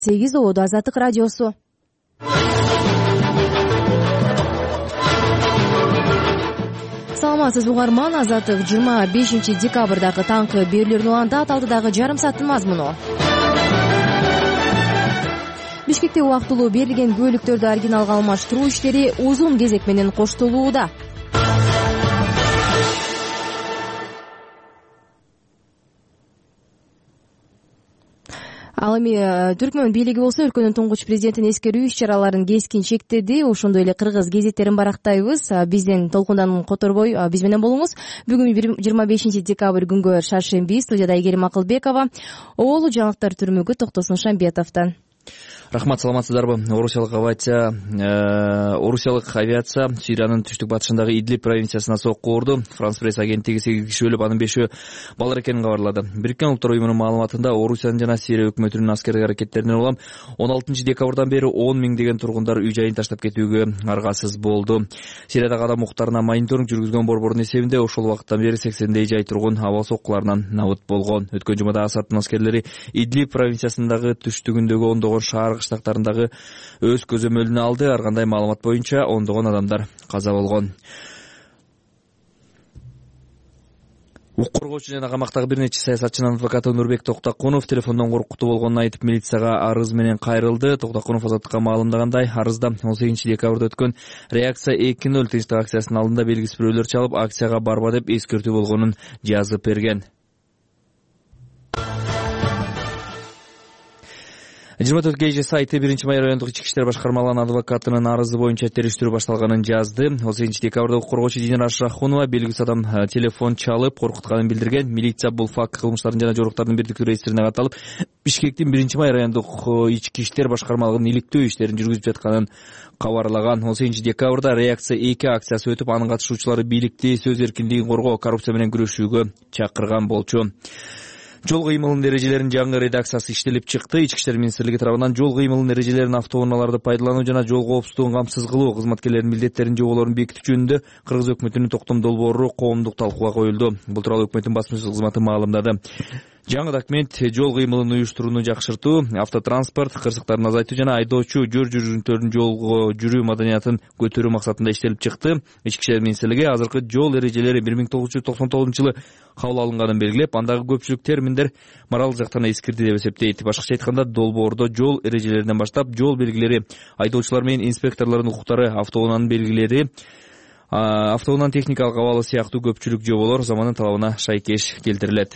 8 ободо Азаттык радиосу. Саламатсыз угарман, Азаттык 25 декабрдагы таңкы берүүлөрүн уланда Талдыдагы жарым сааттын мазмуну. Бишкекте убактылуу берилген көлүктөрдү оригиналга алмаштыруу иштери узун кезек менен коштолууда. Ал эми Түркмөн бийлиги болсо өлкөнүн туңгуч президентин эскерүү иш-чараларын кескин чектеди. Ошондой эле кыргыз гезиттерин барактайбыз. Бизден толкундан которбой биз менен болуңуз. Бүгүн 25 декабрь күнгө шаршемби. Студияда Айгерим Акылбекова. Оолу жаңылыктар түрмөгү Токтосун Шамбетовдон. Рахмат, саламатсыздарбы? Орусиялык авиация Сириянын түштүк батышындагы Идлиб провинциясына сокку урду. Франс пресс агенттиги 8 киши өлүп, анын 5-өө балдар экенин кабарлады. Бириккен Улуттар уюмунун маалыматында Орусиянын жана Сирия өкмөтүнүн аскердик аракеттеринен улам 16 декабрдан бери 10 миңдеген тургундар үй жайын таштап кетүүгө аргасыз болду. Сириядагы адам укуктарына мониторинг жүргүзгөн борбордун эсебинде ошол убакыттан бери 80дей жай тургун аба соккуларынан набыт болгон. Өткөн жумада Асадтын аскерлери Идлиб провинциясындагы түштүгүндөгү ондогон шаар кыштактарындагы өз көзөмөлүнө алды. Ар кандай маалымат боюнча ондогон адамдар каза болгон. Укук коргоочу жана камактагы бир нече саясатчынын адвокаты Нурбек Токтакунов телефондон коркутуу болгонун айтып, милицияга арыз менен кайрылды. Токтакунов Азаттыкка маалымдагандай, арызда 18 декабрда өткөн реакция 2-0 тынчтык акциясынын алдында белгисиз бирөөлөр чалып, акцияга барба деп эскертүү болгонун жазып берген. 24 KG сайты 1 май райондук ички иштер башкармалыгынын адвокатынын арызы боюнча териштирүү башталганын жазды. 18 декабрда укук коргоочу Динара Шахунова белгисиз адам телефон чалып коркутканын билдирген. Милиция бул факт кылмыштардын жана жоруктардын бирдиктүү реестрине каталып, Бишкектин 1 май райондук ички иштер башкармалыгынын иликтөө иштерин жүргүзүп жатканын кабарлаган. 18 декабрда реакция 2 акциясы өтүп, анын катышуучулары бийликти сөз эркиндигин коргоо, коррупция менен күрөшүүгө чакырган болчу. Жол кыймылынын эрежелеринин жаңы редакциясы иштелип чыкты. Ички иштер министрлиги тарабынан жол кыймылынын эрежелерин, автоунааларды пайдалануу жана жол коопсуздугун камсыз кылуу, кызматкерлердин милдеттерин жоболорун бекитүү жөнүндө Кыргыз өкмөтүнүн токтом долбоору коомдук талкууга коюлду. Бул тууралуу өкмөттүн басма сөз кызматы маалымдады. Жаңы документ жол кыймылын уюштурууну жакшыртуу, автотранспорт кырсыктарын азайтуу жана айдоочу жөр жүргүнчүлөрдүн жолго жүрүү маданиятын көтөрүү максатында иштелип чыкты. Ички иштер министрлиги азыркы жол эрежелери 1999-жылы кабыл алынганын белгилеп, андагы көпчүлүк терминдер моралдык жактан эскирди деп эсептейт. Башкача айтканда, долбоордо жол эрежелеринен баштап, жол белгилери, айдоочулар менен инспекторлордун укуктары, автоунаанын белгилери, автоунаанын техникалык абалы сыяктуу көпчүлүк жоболор заманын талабына шайкеш келтирилет.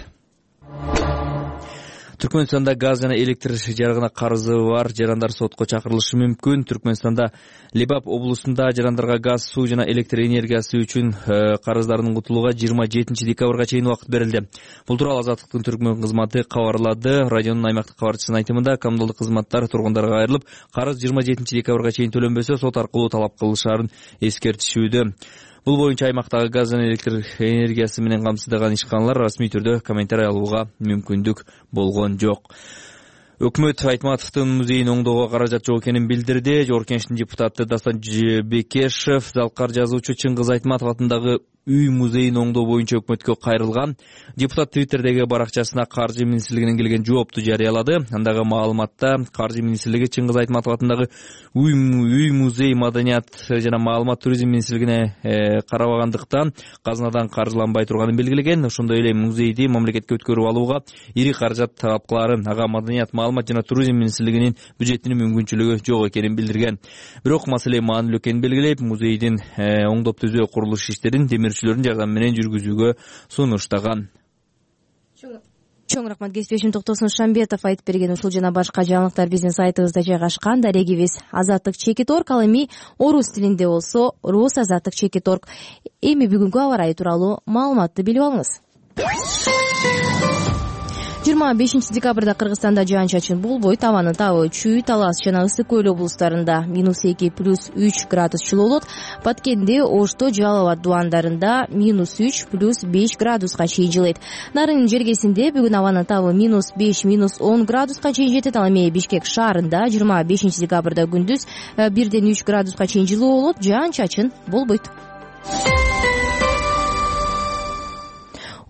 Түркмөнстанда газ жана электр жарыгына карызы бар жарандар сотко чакырылышы мүмкүн. Түркмөнстанда Лебап облусунда жарандарга газ, суу жана электр энергиясы үчүн карыздарынын утулууга 27 декабрга чейин убакыт берилди. Бул тууралуу Азаттыктын Түркмөн кызматы кабарлады. Радионун аймактык кабарчысынын айтымында, коммуналдык кызматтар тургундарга кайрылып, карыз 27 декабрга чейин төлөнбөсө сот аркылуу талап кылышаарын эскертишүүдө. Бул боюнча аймактагы газ жана электр энергиясы менен камсыздаган ишканалар расмий түрдө комментарий алууга мүмкүндүк болгон жок. Өкмөт Айтматовдун музейин оңдоого каражат жок экенин билдирди. Жогорку Кеңештин депутаты Дастан Бекешев залкар жазуучу Чыңгыз Айтматов атындагы үй музейин оңдоо боюнча өкмөткө кайрылган. Депутат Твиттердеги баракчасына Каржы министрлигинен келген жоопту жарыялады. Андагы маалыматта Каржы министрлиги Чыңгыз Айтматов атындагы үй музей маданият жана маалымат туризм министрлигине карабагандыктан казынадан каржыланбай турганын белгилеген. Ошондой эле музейди мамлекетке өткөрүп алууга ири каражат талапкылары ага маданият, маалымат жана туризм министрлигинин бюджетинин мүмкүнчүлүгү жок экенин билдирген. Бирок маселе маанилүү экенин белгилеп, музейдин оңдоп түзөө курулуш иштерин темирчилердин жардамы менен жүргүзүүгө сунуштаган. Чоң рахмат, кесиптешим Токтосун Шамбетов айтып берген ушул жана башка жаңылыктар биздин сайтыбызда жайгашкан. Дарегибиз Азаттык.org, ал эми орус тилинде болсо rusazаттык.org. Эми бүгүнкү аба ырайы тууралуу маалыматты билип алыңыз. 25 декабрда Кыргызстанда жаан-чачын болбойт, абанын табы чүй, Талас жана Ысык Көл облустарында -2 +3 градус жылуу болот. Баткенде, Ошто, Жалал абад дубандарында -3 +5 градуска чейин жылыйт. Нарын жергесинде бүгүн абанын табы -5 -10 градуска чейин жетет. Ал эми Бишкек шаарында 25 декабрда күндүз 1-3 градуска чейин жылуу болот, жаан-чачын болбойт.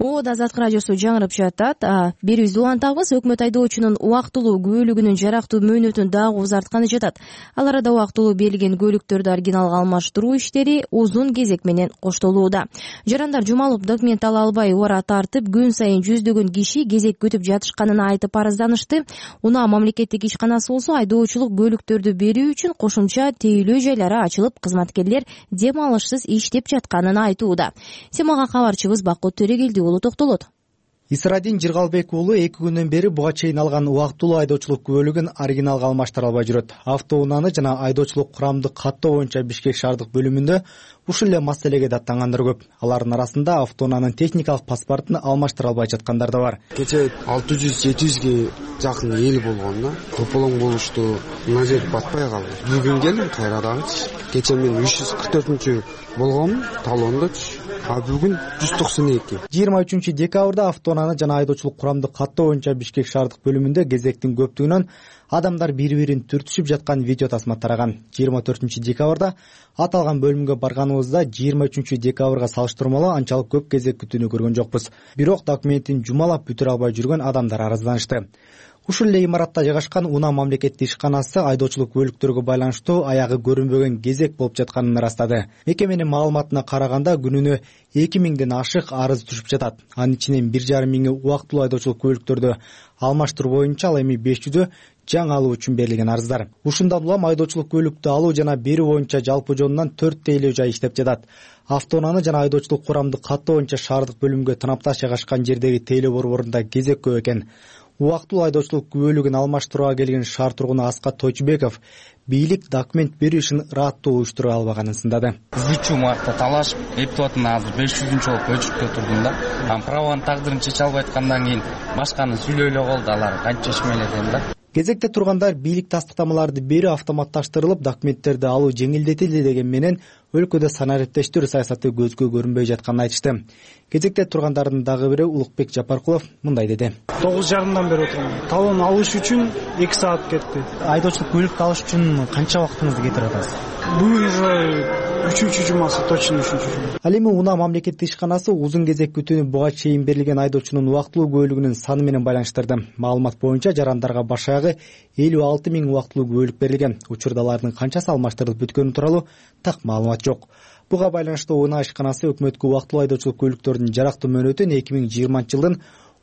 Азаттык радиосу жаңырып жатат. Берүүбүздү улантабыз. Өкмөт айдоочунун убактылуу көлүгүнүн жарактуу мөөнөтүн дагы узартканы жатат. Ал арада убактылуу берилген көлүктөрдү оригиналга алмаштыруу иштери узун кезек менен коштолууда. Жарандар жумалып документ ала албай убара тартып, күн сайын жүздөгөн киши кезек күтүп жатышканын айтып арызданышты. Унаа мамлекеттик ишканасы болсо айдоочулук көлүктөрдү берүү үчүн кошумча тейлөө жайлары ачылып, кызматкерлер дем алышсыз иштеп жатканын айтууда. Темага кабарчыбыз Бакыт Төрегелди токтолот. Исрадин Жыргалбек уулу 2 күндөн бери буга чейин алган убактылуу айдоочулук көлүгүн оригиналга алмаштыра албай жүрөт. Автоунааны жана айдоочулук курамды каттоо боюнча Бишкек шаардык бөлүмүндө ушул эле маселеге даттангандар көп. Алардын арасында автоунаанын техникалык паспортун алмаштыра албай жаткандар да бар. Кече 600-700ге жакын эл болгон да. Көпөлөң болушту. Мына жер батпай калды. Бүгүн келдим кайрадагычы. Кече мен 344-чү болгонмун, талондочу. Бүгүн 192. 23 декабрда автоунааны жана айдоочулук курамды каттоо боюнча Бишкек шаардык бөлүмүндө кезектин көптүгүнөн адамдар бири-бирин түртүшүп жаткан видео тасма тараган. 24 декабрда аталган бөлүмгө барганыбызда 23 декабрга салыштырмалуу анчалык көп кезек күтүүнү көргөн жокпуз. Бирок документин жумалап бүтүрө албай жүргөн адамдар арызданышты. Ушул эле имаратта жайгашкан Унаа мамлекеттик ишканасы айдоочулук көлүктөргө байланыштуу аягы көрүнбөгөн кезек болуп жатканын ырастады. Мекеменин маалыматына караганда күнүнө 2000ден ашык арыз түшүп жатат. Анын ичинен 1,5 миңи убактылуу айдоочулук көлүктөрдү алмаштыруу боюнча, ал эми 500ү жаңы алуу үчүн берилген арыздар. Ушундан улам айдоочулук көлүктү алуу жана берүү боюнча жалпы жонунан 4 тейлөө жай иштеп жатат. Автоунааны жана айдоочулук курамды каттоо боюнча шаардык бөлүмгө танапташ жайгашкан жердеги тейлөө борборунда кезек көп экен. Убактылуу айдоочулук көлүгүн алмаштырууга келген шаар тургуну Аскат Тойчубеков бийлик документ берүү ишин ыраттуу уюштура албаганын сындады. 3 марта талашып, эптеп атам, азыр 500-чү болуп көчүрүп турдум да. Праванын тагдырын чече албай аткандан кийин башканы сүйлөй эле калды, алар канча чечмеледен да. Кезекте тургандар бийлик тастыктамаларды берүү автоматташтырылып, документтерди алуу жеңилдетилди деген менен өлкөдө санариптештирүү саясаты көзгө көрүнбөй жатканын айтышты. Кезекте тургандардын дагы бири Улукбек Жапаркулов мындай деди. 9:30 бери отурам. Талон алыш үчүн 2 саат кетти. Айдоочулук көлүктү алыш үчүн канча убактыңызды кетирип атасыз? Бүгүн уже 3-чү жумасы, точно 3-чү жума. Ал эми Унаа мамлекеттик ишканасы узун кезек күтүүнү буга чейин берилген айдоочунун убактылуу көлүгүнүн саны менен байланыштырды. Маалымат боюнча жарандарга баш аягы 56 миң убактылуу көлүк берилген. Учурда алардын канчасы алмаштырылып бүткөнү тууралуу так маалымат жок. Буга байланыштуу Унаа ишканасы өкмөткө убактылуу айдоочулук көлүктөрдүн жарактуу мөөнөтүн 2020-жылдын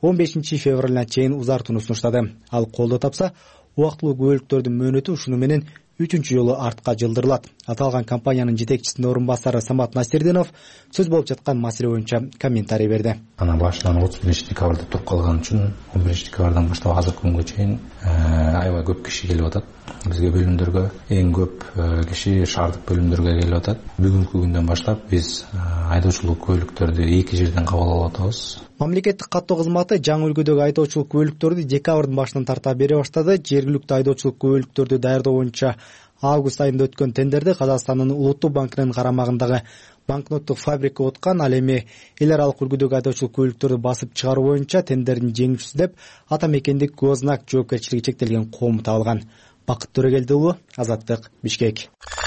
15 февралына чейин узартууну сунуштады. Ал колдоо тапса, убактылуу көлүктөрдүн мөөнөтү ушуну менен 3-чү жолу артка жылдырылат. Аталган компаниянын жетекчисинин орун басары Самат Насирдинов сөз болуп жаткан маселе боюнча комментарий берди. Ана башынан 35 декабрда туруп калган үчүн 11 декабрдан баштап азыркы күнгө чейин аябай көп киши келип атат. Бизге бөлүмдөргө эң көп киши шаардык бөлүмдөргө келип атат. Бүгүнкү күндөн баштап биз айдоочулук көлүктөрдү 2 жерден кабыл алып атабыз. Мамлекеттик каттоо кызматы жаңы үлгүдөгү айдоочулук көлүктөрдү декабрдын башынан тарта бере баштады. Жергиликтүү айдоочулук көлүктөрдү даярдоо боюнча август айында өткөн тендерди Казакстандын Улуттук банкынын карамагындагы банкноттук фабрика откан. Ал эми эл аралык үлгүдөгү айдоочулук көлүктөрдү басып чыгаруу боюнча тендердин жеңүүчүсү деп ата мекендик Гознак жоопкерчилиги чектелген коому табылган. Бакыт Төрегелди уулу, Азаттык, Бишкек.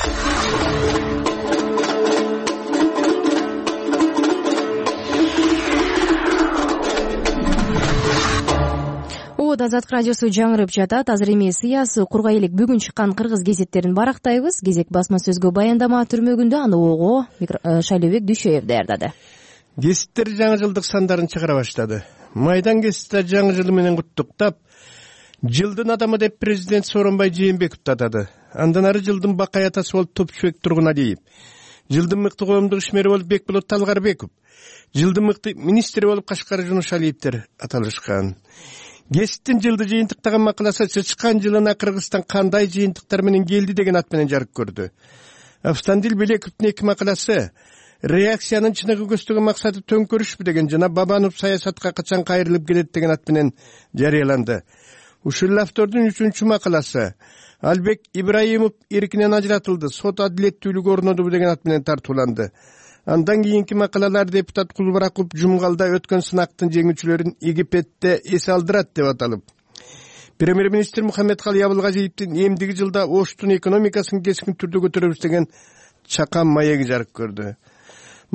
Азаттык радиосу жаңырып жатат. Азыр эми сыясы кургай элек бүгүн чыккан кыргыз гезеттерин барактайбыз. Гезек басма сөзгө баяндама түрмөгүндө, аны ого Шайлообек Дүйшөев даярдады. Гезиттер жаңы жылдык сандарын чыгара баштады. Майдан гезиттер жаңы жылы менен куттуктап, жылдын адамы деп президент Сооронбай Жээнбековду атады. Андан ары жылдын бакай атасы болуп Топчубек Тургуналиев, жылдын мыкты коомдук ишмери болуп Бекболот Талгарбеков, жылдын мыкты министри болуп Кашкар Жунушалиевдер аталышкан. Гезиттин жылды жыйынтыктаган макаласы чычкан жылына Кыргызстан кандай жыйынтыктар менен келди деген ат менен жарык көрдү. Австандил Белековдун 2 макаласы реакциянын чыныгы көздөгөн максаты төңкөрүшпү деген жана Бабанов саясатка качан кайрылып келет деген ат менен жарыяланды. Ушул автордун 3-чү макаласы Албек Ибраимов эркинен ажыратылды, сот адилеттүүлүгү орнодубу деген ат менен тартууланды. Андан кийинки макалалар депутат Кулбараков Жумгалда өткөн сынактын жеңүүчүлөрүн Египетте эс алдырат деп аталып, премьер-министр Мухаммедкалый Абылгазиевдин эмдиги жылда Оштун экономикасын кескин түрдө көтөрөбүз деген чакан маеги жарык көрдү.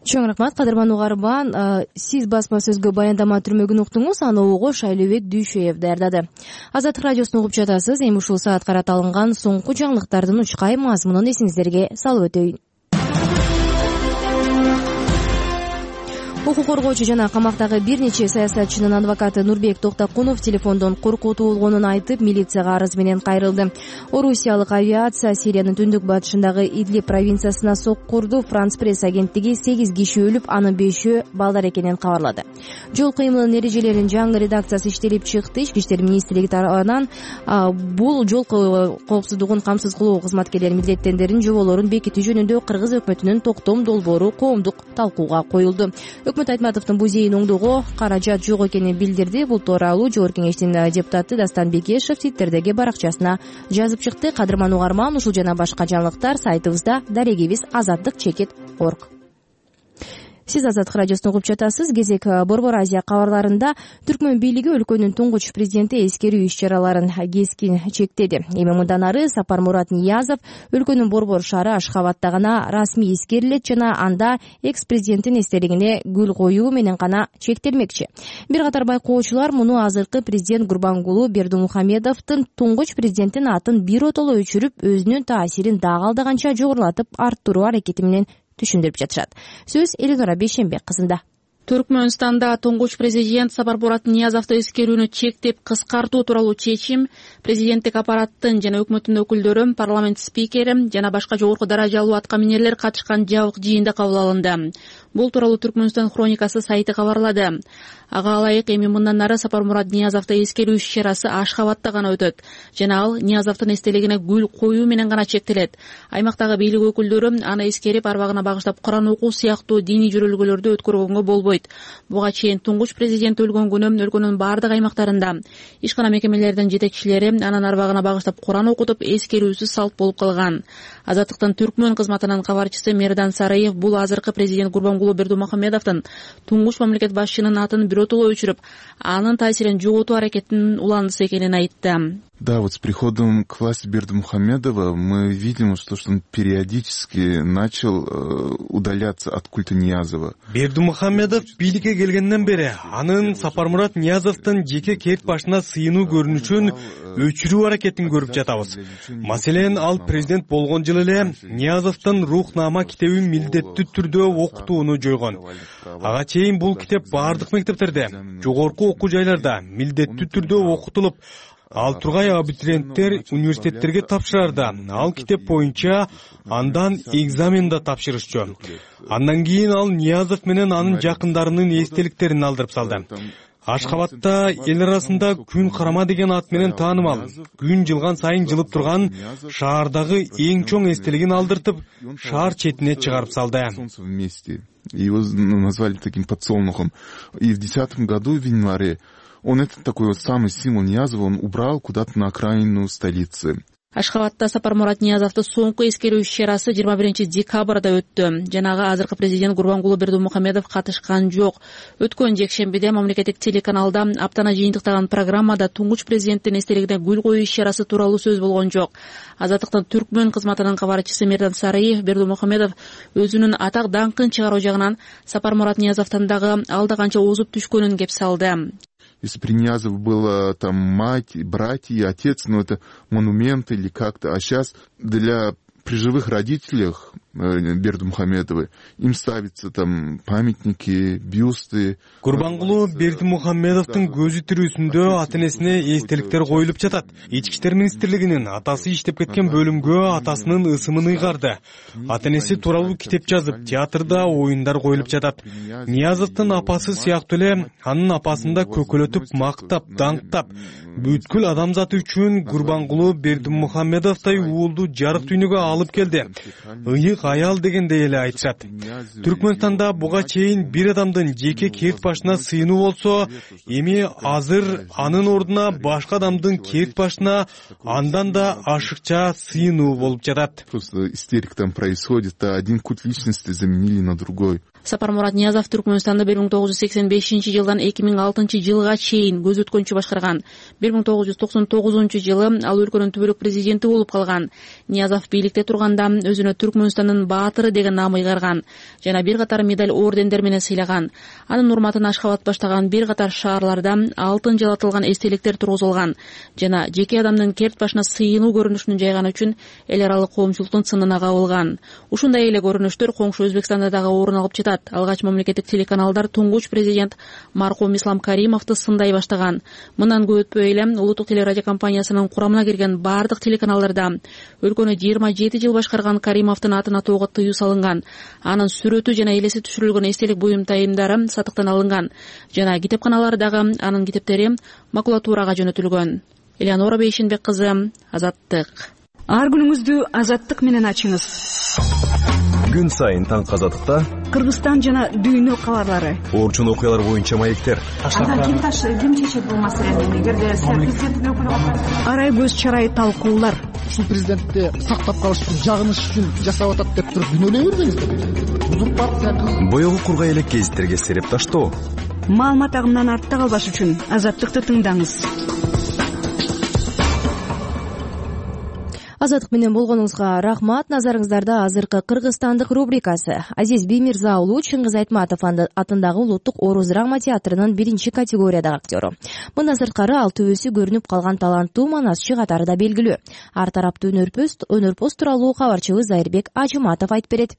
Чоң рахмат, кадырман угарман. Сиз басма сөзгө баяндама түрмөгүн уктуңуз, аны угуу Шайлебек Дүйшөев даярдады. Азаттык радиосун угуп жатасыз. Эми ушул саат караталынган соңку жаңылыктардын учкай мазмунун эсиңиздерге салып өтөйүн. Укук коргоочу жана камактагы бир нече саясатчынын адвокаты Нурбек Токтокунов телефондон коркутуу болгонун айтып, милицияга арыз менен кайрылды. Орусиялык авиация Сириянын түндүк батышындагы Идлиб провинциясына соккурду. Франс пресс агенттиги 8 киши өлүп, анын 5-өө балдар экенин кабарлады. Жол кыймылынын эрежелеринин жаңы редакциясы иштелип чыкты. Ички иштер министрлиги тарабынан бул жол коопсуздугун камсыз кылуу кызматкерлеринин милдеттендерин жоболорун бекитүү жөнүндө Кыргыз өкмөтүнүн токтом долбоору коомдук талкууга коюлду. Өкмөт Айтматовдун бул зейин оңдоого каражат жок экенин билдирди. Бул тууралуу Жогорку Кеңештин депутаты Дастан Бекешев Твиттердеги баракчасына жазып чыкты. Кадырман угарман, ушул жана башка жаңылыктар сайтыбызда, дарегибиз azatdык.org. Сиз Азаттык радиосун угуп жатасыз. Кезек Борбор Азия кабарларында Түркмөн бийлиги өлкөнүн туңгуч президенти эскерүү иш-чараларын кескин чектеди. Эми мындан ары Сапармурат Ниязов өлкөнүн Борбор шаары Ашхабадда гана расмий эскерилет жана анда экс-президенттин эстелигине гүл коюу менен гана чектелмекчи. Бир катар байкоочулар муну азыркы президент Гурбангулу Бердимухамедовдун туңгуч президенттин атын биротоло өчүрүп, өзүнүн таасирин дагы алдаганча жогорулатып арттыруу аракети менен түшүндүрүп жатышат. Сөз Элинора Бейшенбек кызында. Түркмөнстанда туңгуч президент Сапармурат Ниязовду эскерүүнү чектеп кыскартуу тууралуу чечим президенттик аппараттын жана өкмөттүн өкүлдөрү, парламент спикери жана башка жогорку даражалуу аткаминерлер катышкан жабык жыйында кабыл алынды. Бул тууралуу Түркмөнстан хроникасы сайты кабарлады. Ага ылайык, эми мындан ары Сапармурат Ниязовду эскерүү иш-чарасы Ашхабадда гана өтөт жана ал Ниязовдун эстелигине гүл коюу менен гана чектелет. Аймактагы бийлик өкүлдөрү аны эскерип, арбагына багыштап Куран окуу сыяктуу диний жөрөлгөлөрдү өткөргөнгө болбойт. Буга чейин туңгуч президент өлгөн күнү өлкөнүн бардык аймактарында ишкана мекемелердин жетекчилери анын арбагына багыштап Куран окутуп, эскерүүсүз салт болуп калган. Азаттыктын Түркмөн кызматынын кабарчысы Мердан Сараев бул азыркы президент Гурбангулу Бердимухамедовдун туңгуч мамлекет башчынын атын биротоло өчүрүп, анын таасирин жоготуу аракетинин уландысы экенин айтты. Да, вот с приходом к власти Бердимухамедова мы видим, что он периодически начал удаляться от культа Ниязова. Бердимухамедов бийликке келгенден бери анын Сапармурат Ниязовдун жеке кет башына сыйынуу көрүнүшүн өчүрүү аракетин көрүп жатабыз. Маселен, ал президент болгон жылы эле Ниязовдун рухнама китебин милдеттүү түрдө окутууну жойгон. Ага чейин бул китеп бардык мектептерде, жогорку окуу жайларда милдеттүү түрдө окутулуп, ал тургай абитуриенттер университеттерге тапшырарда ал китеп боюнча андан экзамен да тапшырышчу. Андан кийин ал Ниязов менен анын жакындарынын эстеликтерин алдырып салды. Ашхабадда эл арасында күн карама деген ат менен таанымал, күн жылган сайын жылып турган шаардагы эң чоң эстелигин алдыртып, шаар четине чыгарып салды. Его назвали таким подсолнухом. И в 2010 году, в январе, он этот такой вот самый символ Ниязова, он убрал куда-то на окраину столицы. Ашхабадда Сапармурат Ниязовду соңку эскерүү иш-чарасы 21 декабрда өттү. Жанагы азыркы президент Гурбангулу Бердимухамедов катышкан жок. Өткөн жекшембиде мамлекеттик телеканалда аптаны жыйынтыктаган программада туңгуч президенттин эстелигине гүл коюу иш-чарасы тууралуу сөз болгон жок. Азаттыктын Түркмөн кызматынын кабарчысы Мердан Сараев Бердимухамедов өзүнүн атак даңкын чыгаруу жагынан Сапармурат Ниязовдон дагы алда канча озуп түшкөнүн кеп салды. Если при Ниязове было там мать, братья, отец, ну это монументы или как-то, а сейчас при живых родителях Бердимухамедовой им ставятся там памятники, бюсты. Гурбангулу Бердимухамедовдун көзү тирүүсүндө ата-энесине эстеликтер коюлуп жатат. Ички иштер министрлигинин атасы иштеп кеткен бөлүмгө атасынын ысымын ыйгарды. Ата-энеси тууралуу китеп жазып, театрда оюндар коюлуп жатат. Ниязовдун апасы сыяктуу эле анын апасын да көкөлөтүп, мактап, даңктап, бүткүл адамзат үчүн Гурбангулу Бердимухамедовдой уулду жарык дүйнөгө алып келди. Ыйык аял дегендей эле айтышат. Түркмөнстанда буга чейин бир адамдын жеке керт башына сыйынуу болсо, эми азыр анын ордуна башка адамдын керт башына андан да ашыкча сыйынуу болуп жатат. Просто истерика там происходит, один культ личности заменили на другой. Сапармурат Ниязов Түркмөнстанды 1985 жылдан 2006 жылга чейин көз өткөнчү башкарган. 1999 жылы ал өлкөнүн түбөлүк президенти болуп калган. Ниязов бийликте турганда өзүнө Түркмөнстандын баатыры деген наам ыйгарган жана бир катар медаль ордендер менен сыйлаган. Анын урматына Ашхабад баштаган бир катар шаарларда алтын жалатылган эстеликтер тургузулган жана жеке адамдын керт башына сыйынуу көрүнүшүн жайган үчүн эл аралык коомчулуктун сынына кабылган. Ушундай эле көрүнүштөр коңшу Өзбекстанда дагы орун алып жатат. Алгач мамлекеттик телеканалдар туңгуч президент маркум Ислам Каримовду сындай баштаган. Мындан көп өтпөй эле улуттук телерадио компаниясынын курамына кирген бардык телеканалдарда өлкөнү 27 жыл башкарган Каримовдун атына тоого тыюу салынган. Анын сүрөтү жана элеси түшүрүлгөн эстелик буюмтайымдары сатыктан алынган жана китепканалардагы анын китептери макулатурага жөнөтүлгөн. Элеонора Бейшенбек кызы, Азаттык. Ар күнүңүздү Азаттык менен ачыңыз. Күн сайын таң Азаттыкта Кыргызстан жана дүйнө кабарлары, орчун окуялар боюнча маектер. Ким чечет бул маселени? Эгерде президенттин өкүлү арай көз чарай талкуулар. Ушул президентти сактап калыш үчүн, жагыныш үчүн жасап атат деп туруп күнөөлөй бербеңиздер. Узурпация. Боёгу кургай элек гезиттерге сереп таштоо. Маалымат агымынан артта калбаш үчүн Азаттыкты тыңдаңыз. Азаттык менен болгонуңузга рахмат. Назарыңыздарда азыркы кыргызстандык рубрикасы. Азиз Биймирза уулу Чыңгыз Айтматов атындагы улуттук Орус драма театрынын 1-категориядагы актеру. Мындан сырткары ал төбөсү көрүнүп калган таланттуу манасчы катары да белгилүү. Ар тараптуу өнөрпөз тууралуу кабарчыбыз Айырбек Ажыматов айтып берет.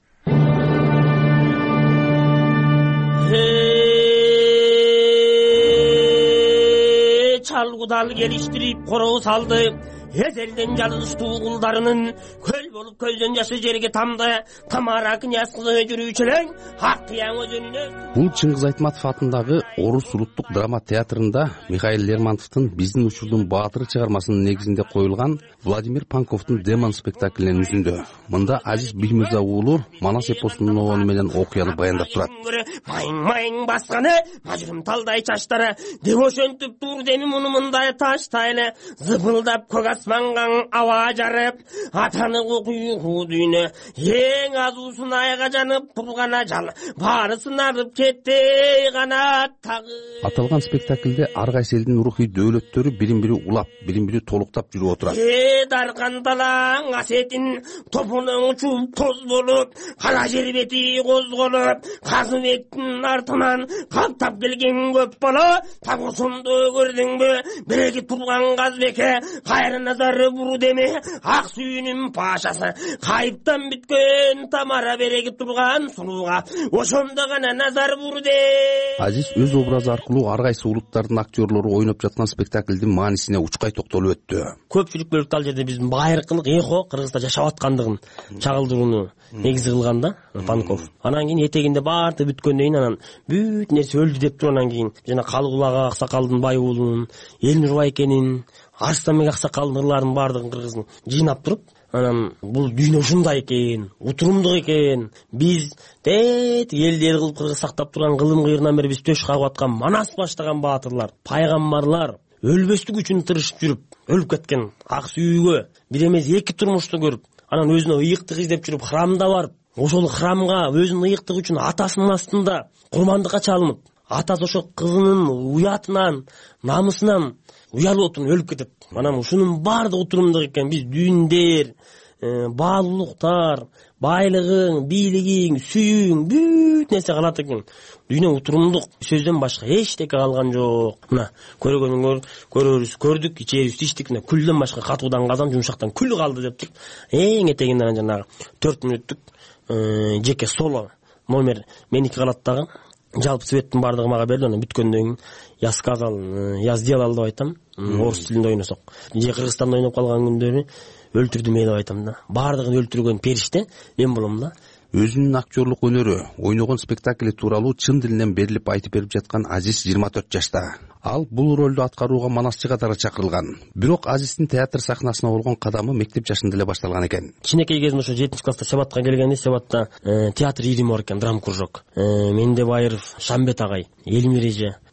Чалгудал келиштирип короо салды. Эзелден жалыстуу кулдарынын көл болуп көздөн жашы жерге тамды. Тамара князкызы жүрүүчүлөр Аккыяң өзүнүнө. Бул Чыңгыз Айтматов атындагы Орус улуттук драма театрында Михаил Лермонтовдун Биздин учурдун баатыры чыгармасынын негизинде коюлган Владимир Панковдун Демон спектаклинин үзүндө. Мында Азиз Биймирза уулу Манас эпосунун обону менен окуяны баяндап турат. Майың басканы мажырым талдай чачтары деп ошентип тур деми муну мындай таштайлы зыпылдап көк асманга аба жарып атаны куйгу дүйнө эң азуусун айга жанып турган ажал баарысын арып кетти канат тагы. Аталган спектаклде ар кайсы элдин рухий дөөлөттөрү бирин-бири улап, бирин-бири толуктап жүрүп отурат. Даркан талаң асетин топунун учуп тоз болуп, кара жер бети козголуп, Казыбектин артынан каптап келген көп бала тагусунду көрдүңбү? Биреги турган Казбекке кайра назары буру деме, ак сүйүнүн пашасы кайыптан бүткөн Тамара береги турган сунууга ошондо гана назар бурду. Азиз өз образы аркылуу ар кайсы улуттардын актерлору ойноп жаткан спектаклдин маанисине учкай токтолуп өттү. Көпчүлүк бөлүктө ал жерде биздин байыркылык эхо Кыргызда жашап аткандыгын чагылдырууну негизи кылган да Панков. Анан кийин этегинде баарды бүткөндөн кийин анан бүт нерсе өлдү деп тургандан кийин жана Калыгулага Аксакалдын бай уулунун, Элнур Байкенин, Арстанбек Аксакалдын ырларын баардыгын кыргыздын жыйнап туруп, анан бул дүйнө ушундай экен, утурумдук экен. Биз элди эл кылып кыргыз сактап турган кылым кыйырынан бери биз төш кагып аткан Манас баштаган баатырлар, пайгамбарлар өлбөстүк үчүн тырышып жүрүп, өлүп кеткен ак сүйүүгө бир эмес эки турмушту көрүп, анан өзүнө ыйыктык издеп жүрүп храмда барып, ошол храмга өзүнүн ыйыктыгы үчүн атасынын астында курмандыкка чалынып, атасы ошо кызынын уятынан, намысынан уялып отуруп өлүп кетет. Анан ушунун баардыгы утурумдук экен. Биз дүйүндөр, баалуулуктар, байлыгың, бийлигиң, сүйүүң бүт нерсе калат экен. Дүйнө утурумдук, сөздөн башка эчтеке калган жок. Мына көргөнүңөр көрөрүбүз, көрдүк, ичебиз, ичтик, күлдөн башка катуудан казан, жумшактан күл калды деп туруп, эң этегинде жанагы 4 мүнөттүк жеке соло номер меники калат дагы. Жалпы светтин баардыгы мага берди, анан бүткөндөн кийин я сказал, я сделал деп айтам. Орус тилинде ойносок. Же Кыргызстанда ойноп калган күндөрү өлтүрдүм деп айтам да. Баардыгын өлтүргөн периште мен болом да. Өзүнүн актерлук өнөрү, ойногон спектакли тууралуу чын дилинен берилип айтып берип жаткан Азиз 24 жашта. Ал бул ролду аткарууга манасчы катары чакырылган. Бирок Азиздин театр сахнасына болгон кадамы мектеп жашында эле башталган экен. Кичинекей кезимде ошо 7-класста Себатка келгенде, Себатта театр ирим бар экен, драм кружок. Менде Байыров, Шамбет агай, Элмир эже,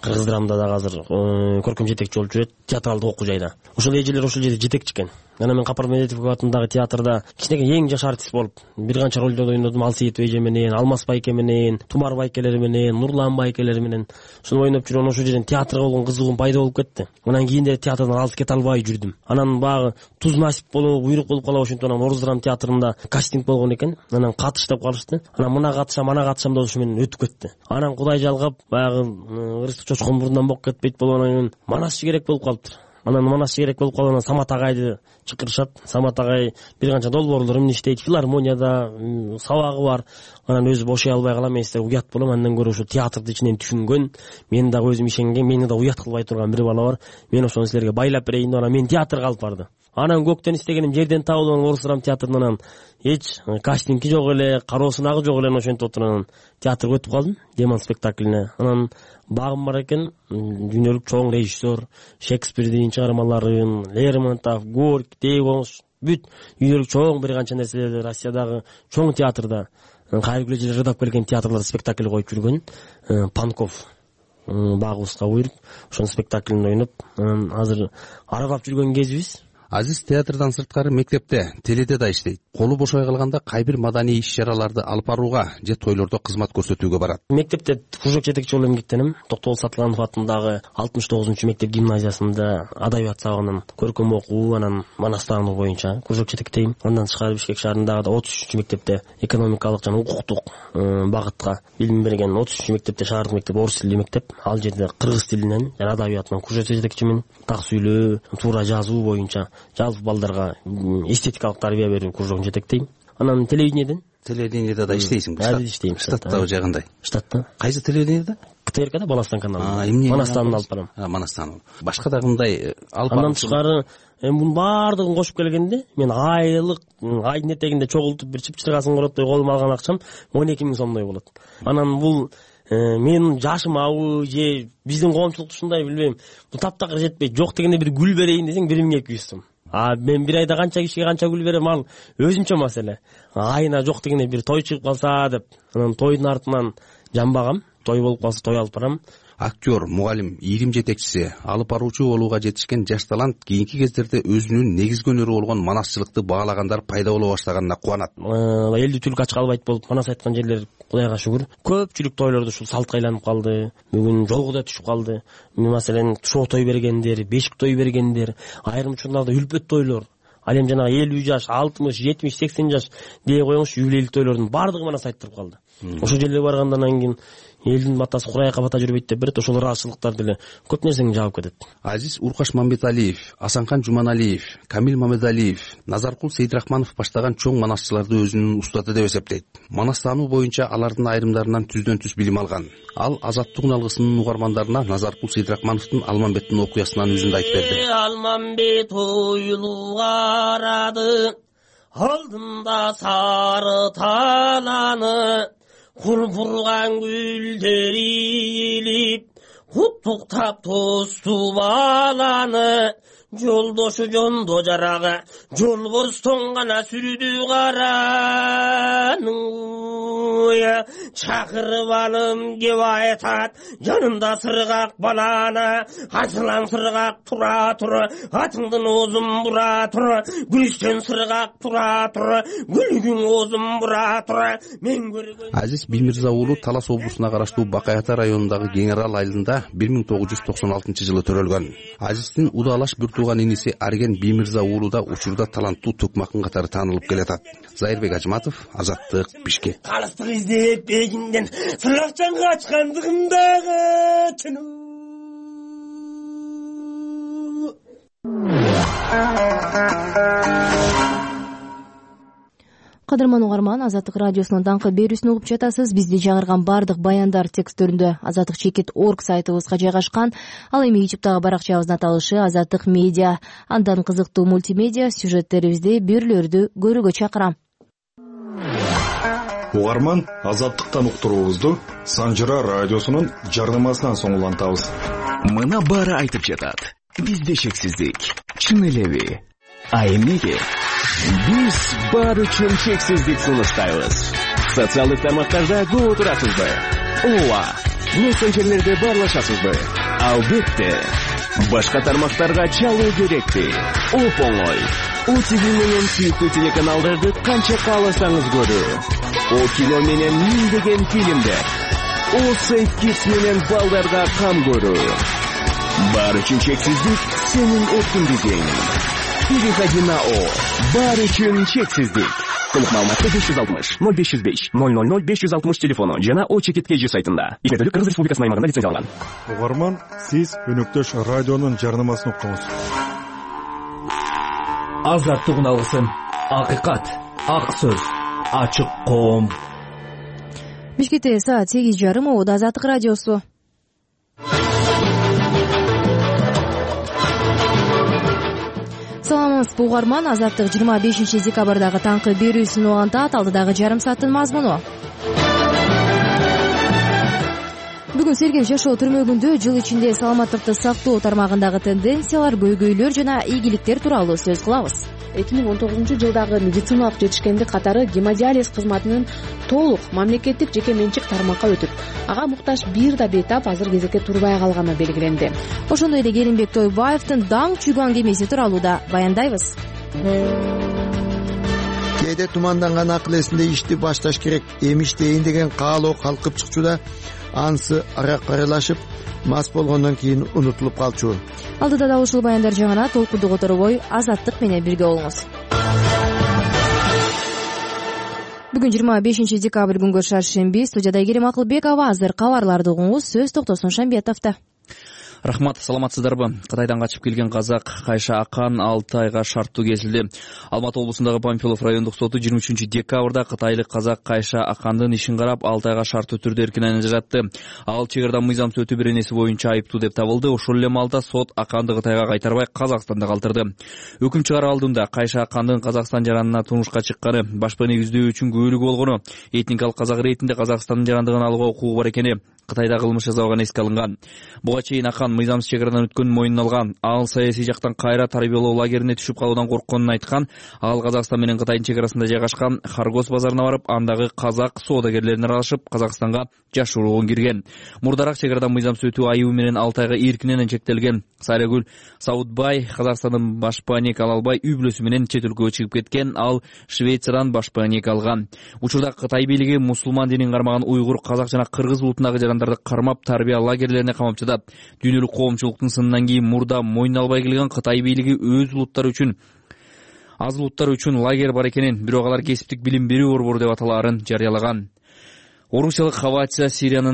кыргыз драмада дагы азыр көркөм жетекчи болуп жүрөт театралдык окуу жайда. Ошол эжелер ошол жерде жетекчи экен. Анан мен Капар Медетов атындагы театрда кичинекей эң жаш артист болуп бир канча ролдорду ойнодум. Алсейитов эже менен, Алмаз байке менен, Тумар байкелери менен, Нурлан байкелери менен ошону ойноп жүргөн ошол жерден театрга болгон кызыгуум пайда болуп кетти. Анан кийин деле театрдан алыс кете албай жүрдүм. Анан багы туз насип болуп, буйрук болуп калып ошентип анан Орус драма театрында кастинг болгон экен. Анан катыш деп калышты. Анан мына катышам деп ошо менен өтүп кетти. Анан Кудай жалгап баягы ырыстык чочкон мурундан болуп кетпейт болгондон кийин Манасчы керек болуп калыптыр. Анан Манасчы керек болуп калгандан Самат агайды чакырышат. Самат агай бир канча долбоорлор эмне иштейт, филармонияда сабагы бар. Анан өзү бошой албай калам, мен силерге уят болом. Андан көрө ошо театрды ичинен түшүнгөн, мен дагы өзүм ишенген, мени да уят кылбай турган бир бала бар. Мен ошону силерге байлап берейин деп анан мен театрга алып барды. Анан көктөн истегеним жерден табылган Орус драма театрынан эч кастинги жок эле, кароо сынагы жок эле, ошентип отуруп театрга өтүп калдым, Демон спектаклине. Анан багым бар экен, дүйнөлүк чоң режиссер, Шекспирдин чыгармаларын, Лермонтов, Горький, Тейгош, бүт дүйнөлүк чоң бир канча нерселерди Россиядагы чоң театрда, кайрылгы эле ырдап келген театрларда спектакль коюп жүргөн Панков багыбызга буйруп, ошонун спектаклинде ойноп, анан азыр аралап жүргөн кезибиз. Азиз театрдан сырткары мектепте, теледе да иштейт. Колу бошой калганда кайбир маданий иш-чараларды алып барууга же тойлордо кызмат көрсөтүүгө барат. Мектепте кружок жетекчи болуп эмгектенем. Токтогул Сатылганов атындагы 69-мектеп гимназиясында адабият сабагынан көркөм окуу, анан Манастаны боюнча кружок жетектейм. Андан тышкары Бишкек шаарындагы 33-мектепте экономикалык жана укуктук багытка билим берген 33-мектепте шаардык мектеп орус тилдүү мектеп. Ал жерде кыргыз тилинен жана адабиятынан кружок жетекчимин. Так сүйлөө, туура жазуу боюнча жалпы балдарга эстетикалык тарбия берүү кружогун жетектейм. Анан телевидениеде да иштейсиң. Иштейм. Штаттагы жагындай. Штатта. Кайсы телевидениеде? КТРКда Баластан каналында. Манастанды алып барам. Манастан. Башка да кандай алып барам. Андан тышкары мунун баардыгын кошуп келгенде мен айдын этегинде чогултуп бир чыпчыргасын короттой колума алган акчам 12 000 сомдой болот. Анан бул менин жашым абы же биздин коомчулук ушундай билбейм. Бул таптакыр жетпейт. Жок дегенде бир гүл берейин десең 1200 сом. Мен бир айда канча кишиге канча гүл берем, ал өзүнчө маселе. Айына жок дегенде бир той чыгып калса деп, анан тойдун артынан жамбагам, той болуп калса той алып барам. Актер, мугалим, ийрим жетекчиси, алып баруучу болууга жетишкен жаш талант кийинки кездерде өзүнүн негизги өнөрү болгон манасчылыкты баалагандар пайда боло баштаганына кубанат. Элди түлк ачка албайт болуп манас айткан жерлер Кудайга шүгүр. Көпчүлүк тойлордо ушул салтка айланып калды. Бүгүн жолго да түшүп калды. Маселен, шоо той бергендер, бешик той бергендер, айрым учурларда үлпөт тойлор. Ал эми жанагы 50 жаш, 60, 70, 80 жаш дей коюңуз, юбилейлик тойлордун баардыгы манас айттырып калды. Ошол жерге баргандан кийин элдин батасы курайга бата жүрбөйт деп берет, ошол ыраазычылыктар деле көп нерсени жаап кетет. Азиз Уркаш Мамбеталиев, Асанкан Жуманалиев, Камил Мамедалиев, Назаркул Сейдрахманов баштаган чоң манасчыларды өзүнүн устаты деп эсептейт. Манастануу боюнча алардын айрымдарынан түздөн-түз билим алган. Ал Азаттык алгысынын угармандарына Назаркул Сейдрахмановдун Алмамбеттин окуясынан үзүндү айтып берди. Алмамбет оюлуп карады, алдында сары таланы, курпурган гүлдөр ийилип, куттуктап тосту баланы, жолдошу жондо жарага, жолборстон гана сүрдү караны. Чакырып алым кеп айтат, жанымда сыргак баланы, асылан сыргак тура тур, атыңдын оозун бура тур, гүлүстөн сыргак тура тур, гүлүгүң оозун бура тур. Мен көргөн Азиз Бимирза уулу Талас облусуна караштуу Бакай Ата районундагы Кеңарал айылында 1996 жылы төрөлгөн. Азиздин удалаш бир тууган иниси Арген Бимирза уулу да учурда таланттуу тукмакын катары таанылып келатат. Зайырбек Ажматов, Азаттык, Бишкек. Калыстык издеп бегинден сыргакчан качкандыгымдагы чынуу. Кадырман угарман, Азаттык радиосунун даңкы берүүсүн угуп жатасыз. Бизди жаңырган бардык баяндар тексттеринде Азаттык Чекит.org сайтыбызга жайгашкан. Ал эми YouTube'дагы баракчабыздын аталышы Азаттык медиа. Андан кызыктуу мультимедиа сюжеттерибизди берүүлөрдү көрүүгө чакырам. Угарман, Азаттыктан уктуруубузду Санжыра радиосунун жардамасынан соң улантабыз. Мына баары айтып жатат. Бизде шексиздик. Чын элеби? А эмнеге? Биз бар үчүн чексиздик сунуштайбыз. Социалдык тармактарда көп турасызбы? Ооба, мессенджерлерде баарлашасызбы? Албетте. Башка тармактарга чалуу керекпи? Оп-оңой. ОТВ менен сүйүктүү телеканалдарды канча кааласаңыз көрүү. О кино менен миңдеген фильмдер. О Сейф Кидс менен балдарга кам көрүү. Баары үчүн чексиздик сенин эркиндигиң. Переходи на О. Баары үчүн чексиздик. Толук маалыматты 560 0505 000 560 телефону жана О-чекит.kg сайтында. Измедүүлүк Кыргыз Республикасынын аймагында лицензияланган. Угарман, сиз өнөктөш радионун жарнамасын уктуңуз. Азаттыгын алгысын. Акыйкат, ак сөз, ачык коом. Бишкекте саат 8:30 Ода Азаттык радиосу. Саламатсызбы угарман, Азаттык 25 декабрдагы таңкы берүүсүн угантат, алдыдагы жарым сааттын мазмуну. Бүгүн Сергеев жашоо түрмөгүндө жыл ичинде саламаттыкты сактоо тармагындагы тенденциялар, көйгөйлөр жана ийгиликтер тууралуу сөз кылабыз. 2019-жылдагы медициналык жетишкендик катары гемодиализ кызматынын толук мамлекеттик жеке менчик тармакка өтүп, ага муктаж бир да бейтап азыр кезекке турбай калганы белгиленди. Ошондой эле Керимбек Тойбаевдин Даң чүйгөн кемеси тууралуу да баяндайбыз. Кээде туманданган акыл эсинде ишти башташ керек, эми иштейин деген каалоо калкып чыкчуда, анысы арак аралашып, мас болгондон кийин унутулуп калчу. Алдыда да ушул баяндар жаңырат, толкунду которбой Азаттык менен бирге болуңуз. Бүгүн 25 декабрь күнгө шаршемби, студияда Керим Акылбекова, азыр кабарларды угуңуз, сөз Токтосун Шамбетовдо. Рахмат, саламатсыздарбы? Кытайдан качып келген казак Кайша Акан 6 айга шарттуу кесилди. Алматы облусундагы Памфилов райондук соту 23 декабрда кытайлык казак Кайша Акандын ишин карап 6 айга шарттуу түрдө эркинен ажыратты. Ал чек арада мыйзамсыз өтүү беренеси боюнча айыптуу деп табылды. Ошол эле маалда сот Аканды Кытайга кайтарбай Казакстанда калтырды. Өкүм чыгаруу алдында Кайша Акандын Казакстан жаранына турмушка чыкканы, башпа негиздөө үчүн күбөлүк болгону, этникалык казак иретинде Казакстандын жарандыгын алууга укугу бар экени Кытайда кылмыш жасалганы эске алынган. Буга чейин Акан мыйзамсыз чек арадан өткөнүн мойнуна алган. Ал саясий жактан кайра тарбиялоо лагерине түшүп калуудан коркконун айткан. Ал Казакстан менен Кытайдын чек арасында жайгашкан Харгос базарына барып, андагы казак соодагерлерине аралашып, Казакстанга жашыруун кирген. Мурдараак чек арадан мыйзамсыз өтүү айыбы менен 6 айга эркинен чектелген. Сайрагүл Саудбай Казакстандын башпа ник ала албай үй бүлөсү менен чет өлкөгө чыгып кеткен. Ал Швециядан башпа ник алган. Учурда Кытай бийлиги мусулман динин кармаган уйгур, казак жана кыргыз улутундагы жарандарды кармап тарбия лагерлерине камап жатат. Дүйнөлүк коомчулуктун сынынан кийин мурда мойнуна албай келген Кытай бийлиги өз улуттары үчүн, аз улуттар үчүн лагерь бар экенин, бирок алар кесиптик билим берүү борбору деп аталаарын жарыялаган. Орусиялык авиация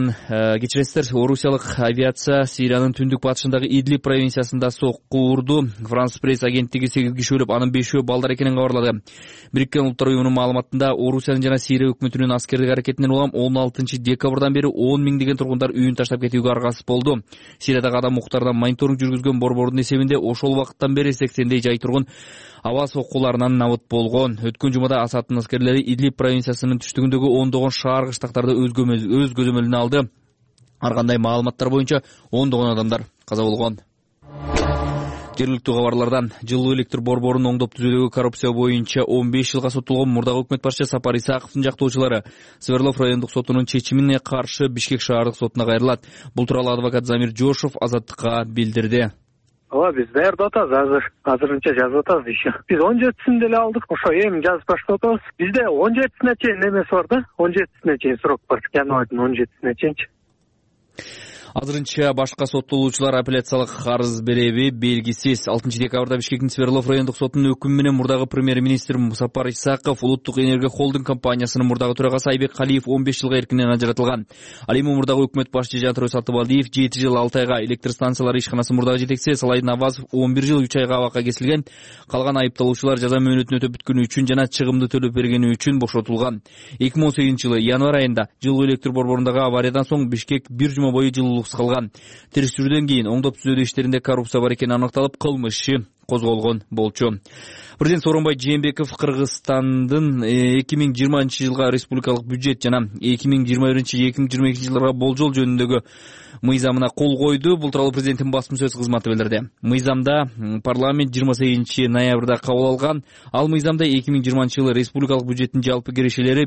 Сириянын түндүк батышындагы Идлиб провинциясында сокку урду. Франс пресс агенттиги 8 киши өлүп, анын 5-өө балдар экенин кабарлады. Бириккен Улуттар уюмунун маалыматында Орусиянын жана Сирия өкмөтүнүн аскердик аракетинен улам 16 декабрдан бери 10 миңдеген тургундар үйүн таштап кетүүгө аргасыз болду. Сириядагы адам укуктардан мониторинг жүргүзгөн борбордун эсебинде ошол убакыттан бери 80дей жай тургун аба соккуларынан набыт болгон. Өткөн жумада Асадтын аскерлери Идлиб провинциясынын түштүгүндөгү ондогон шаар кыштактарды өз көзөмөлүнө алды. Ар кандай маалыматтар боюнча ондогон адамдар каза болгон. Жергиликтүү кабарлардан жылуу электр борборунун оңдоп түзүүдөгү коррупция боюнча 15 жылга соттолгон мурдагы өкмөт башчы Сапар Исаковдун жактоочулары Свердлов райондук сотунун чечимине каршы Бишкек шаардык сотуна кайрылат. Бул тууралуу адвокат Замир Жошов Азаттыкка билдирди. Ооба, биз даярдап атабыз, азырынча жазып атабыз еще. Биз 17-синде эле алдык, ошо эми жазып баштап атабыз. Бизде 17-сине чейин эмеси бар да, 17-сине чейин срок бар, январьдын 17-сине чейинчи. Азырынча башка соттолуучулар апелляциялык арыз береби белгисиз. 6 декабрда Бишкектин Свердлов райондук сотунун өкүмү менен мурдагы премьер-министр Сапар Исаков Улуттук энергия холдинг компаниясынын мурдагы төрагасы Айбек Калиев 15 жылга эркинен ажыратылган. Ал эми мурдагы өкмөт башчы Жантырой Сатыбалдиев 7 жыл 6 айга, электр станциялары ишканасы мурдагы жетекчиси Салайдын Авазов 11 жыл 3 айга абакка кесилген. Калган айыпталуучулар жаза мөөнөтүн өтөп бүткөнү үчүн жана чыгымды төлөп бергени үчүн бошотулган. 2018 жылы январь айында жылуу электр борборундагы авариядан соң Бишкек бир жума бою жылуулуксуз калган. Териштирүүдөн кийин оңдоп түзүүдө иштеринде коррупция бар экени аныкталып, кылмыш иши козголгон болчу. Президент Сооронбай Жээнбеков Кыргызстандын 2020 жылга республикалык бюджет жана 2021-2022 жылдарга болжол жөнүндөгү мыйзамына кол койду. Бул тууралуу президенттин басма сөз кызматы билдирди. Мыйзамда парламент 28 ноябрда кабыл алган. Ал мыйзамда 2020 жылы республикалык бюджеттин жалпы кирешелери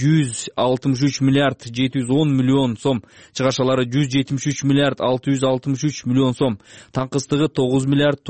163 миллиард 710 миллион сом, чыгашалары 173 миллиард 663 миллион сом, таңкыстыгы 9 миллиард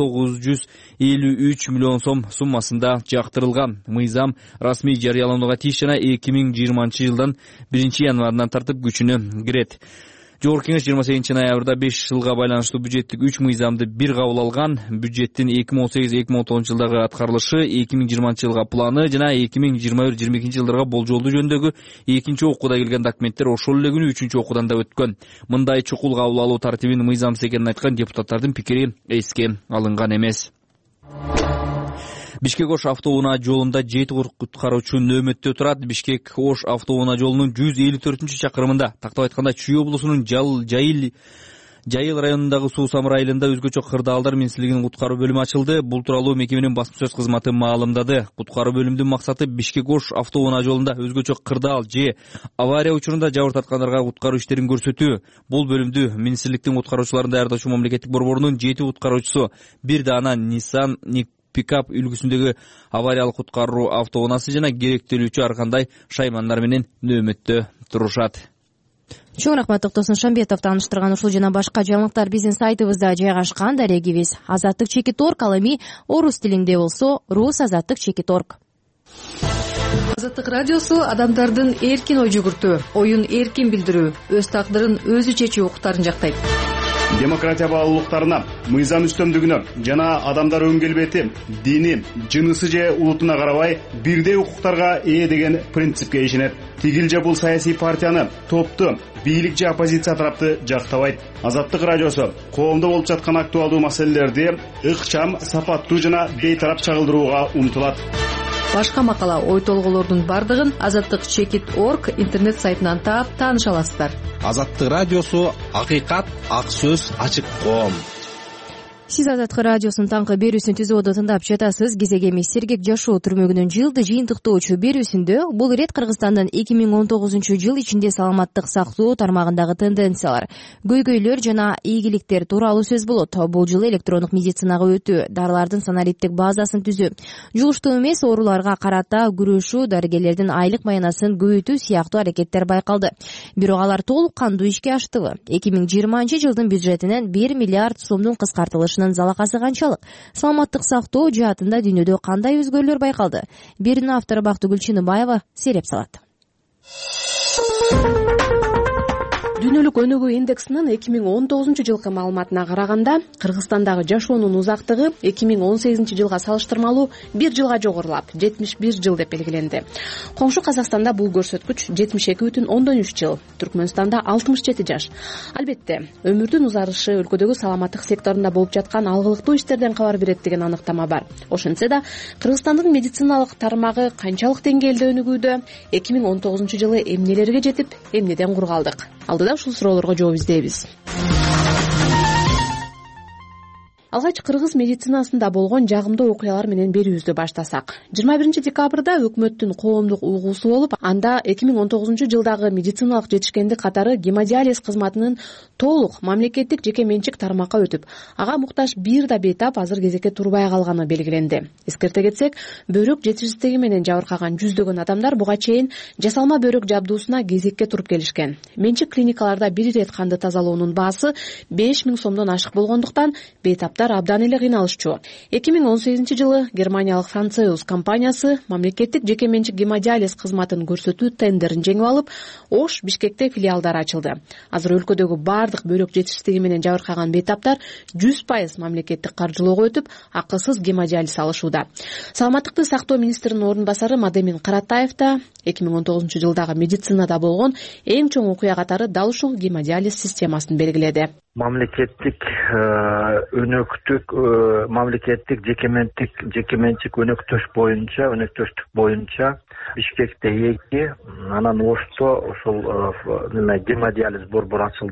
953 миллион сом суммасында жактырылган. Мыйзам расмий жарыяланууга тийиш жана 2020 жылдан 1 январынан тартып күчүнө кирет. Жогорку кеңеш 28 ноябрда 5 жылга байланыштуу бюджеттик 3 мыйзамды бир кабыл алган. Бюджеттин 2018-2019 жылдагы аткарылышы, 2020 жылга планы жана 2021-2022 жылдарга болжолду жөнүндөгү экинчи окууда келген документтер ошол эле күнү үчүнчү окуудан да өткөн. Мындай чукул кабыл алуу тартибин мыйзамсыз экенин айткан депутаттардын пикири эске алынган эмес. Бишкек-Ош автоунаа жолунда 7 куткаруучу нөөмөттө турат. Бишкек-Ош автоунаа жолунун 154-чакырымында, тактап айтканда Чүй облусунун Жайыл районундагы Суусамыр айылында өзгөчө кырдаалдар министрлигинин куткаруу бөлүмү ачылды. Бул тууралуу мекеменин басма сөз кызматы маалымдады. Куткаруу бөлүмүнүн максаты Бишкек-Ош автоунаа жолунда өзгөчө кырдаал же авария учурунда жабыр тарткандарга куткаруу иштерин көрсөтүү. Бул бөлүмдү министрликтин куткаруучуларын даярдоочу мамлекеттик борборунун 7 куткаруучусу, бир даана Nissan пикап үлгүсүндөгү авариялык куткаруу автоунаасы жана керектелүүчү ар кандай шаймандар менен нөөмөттө турушат. Чоң рахмат Токтосун Шамбетов тааныштырган ушул жана башка жаңылыктар биздин сайтыбызда жайгашкан. Дарегибиз azattik.org, ал эми орус тилинде болсо rusazattik.org. Азаттык радиосу адамдардын эркин ой жүгүртүү, оюн эркин билдирүү, өз тагдырын өзү чечүү укуктарын жактайт. Демократия баалуулуктарына, мыйзам үстөмдүгүнө жана адамдар өң келбети, дини, жынысы же улутуна карабай бирдей укуктарга ээ деген принципке ишенет. Тигил же бул саясий партияны, топту, бийлик же оппозиция тарапты жактабайт. Азаттык радиосу коомдо болуп жаткан актуалдуу маселелерди ыкчам, сапаттуу жана бейтарап чагылдырууга умтулат. Башка макала, ой толгоолордун бардыгын azattik.org интернет сайтынан таап тааныша аласыздар. Азаттык радиосу акыйкат, ак сөз, ачык коом. Сиз Азаттык радиосунун таңкы берүүсүн түзүүдө тыңдап жатасыз. Кезегеми Сергек жашоо түрмөгүнүн жылды жыйынтыктоочу берүүсүндө бул ирет Кыргызстандын 2019 жыл ичинде саламаттык сактоо тармагындагы тенденциялар, көйгөйлөр жана ийгиликтер тууралуу сөз болот. Бул жылы электрондук медицинага өтүү, дарылардын санариптик базасын түзүү, жугуштуу эмес ооруларга карата күрөшүү, дарыгерлердин айлык маянасын көбөйтүү сыяктуу аракеттер байкалды. Бирок алар толук кандуу ишке аштыбы? 2020 жылдын бюджетинен 1 миллиард сомдун кыскартылышы залакасы канчалык? Саламаттык сактоо жаатында дүйнөдө кандай өзгөрүүлөр байкалды? Берүүнүн автору Бактыгүл Чыныбаева сереп салат. Дүйнөлүк өнүгүү индексинин 2019 жылкы маалыматына караганда, Кыргызстандагы жашоонун узактыгы 2018 жылга салыштырмалуу 1 жылга жогорулап, 71 жыл деп белгиленди. Коңшу Казакстанда бул көрсөткүч 72,3 жыл, Түркмөнстанда 67 жаш. Албетте, өмүрдүн узарышы өлкөдөгү саламаттык секторунда болуп жаткан алгылыктуу иштерден кабар берет деген аныктама бар. Ошентсе да, Кыргызстандын медициналык тармагы канчалык деңгээлде өнүгүүдө, 2019 жылы эмнелерге жетип, эмнеден кур калдык? Алдыда ушул суроолорго жооп издейбиз. Алгач кыргыз медицинасында болгон жагымдуу окуялар менен берүүбүздү баштасак. 21 декабрда өкмөттүн коомдук угуусу болуп, анда 2019 жылдагы медициналык жетишкендик катары гемодиализ кызматынын толук мамлекеттик жеке менчик тармакка өтүп, ага муктаж бир да бейтап азыр кезекке турбай калганы белгиленди. Эскерте кетсек, бөйрөк жетишсиздиги менен жабыркаган жүздөгөн адамдар буга чейин жасалма бөйрөк жабдуусуна кезекке туруп келишкен. Менчик клиникаларда бир ирет канды тазалоонун баасы 5000 сомдон ашык болгондуктан бейтап абдан эле кыйналышчу. 2018 жылы Германиялык Францеус компаниясы мамлекеттик жеке менчик гемодиализ кызматын көрсөтүү тендерин жеңип алып, Ош Бишкекте филиалдар ачылды. Азыр өлкөдөгү бардык бөйрөк жетишсиздиги менен жабыркаган бейтаптар 100% мамлекеттик каржылоого өтүп, акысыз гемодиализ алышууда. Саламаттыкты сактоо министринин орун басары Мадемин Каратаев да 2019 жылдагы медицинада болгон эң чоң окуя катары дал ушул гемодиализ системасын белгиледи. Мамлекеттик мамлекеттик жеке менчик өнөктөштүк боюнча Бишкекте 2, анан Ошто ушул гемодиализ борбору ачылды.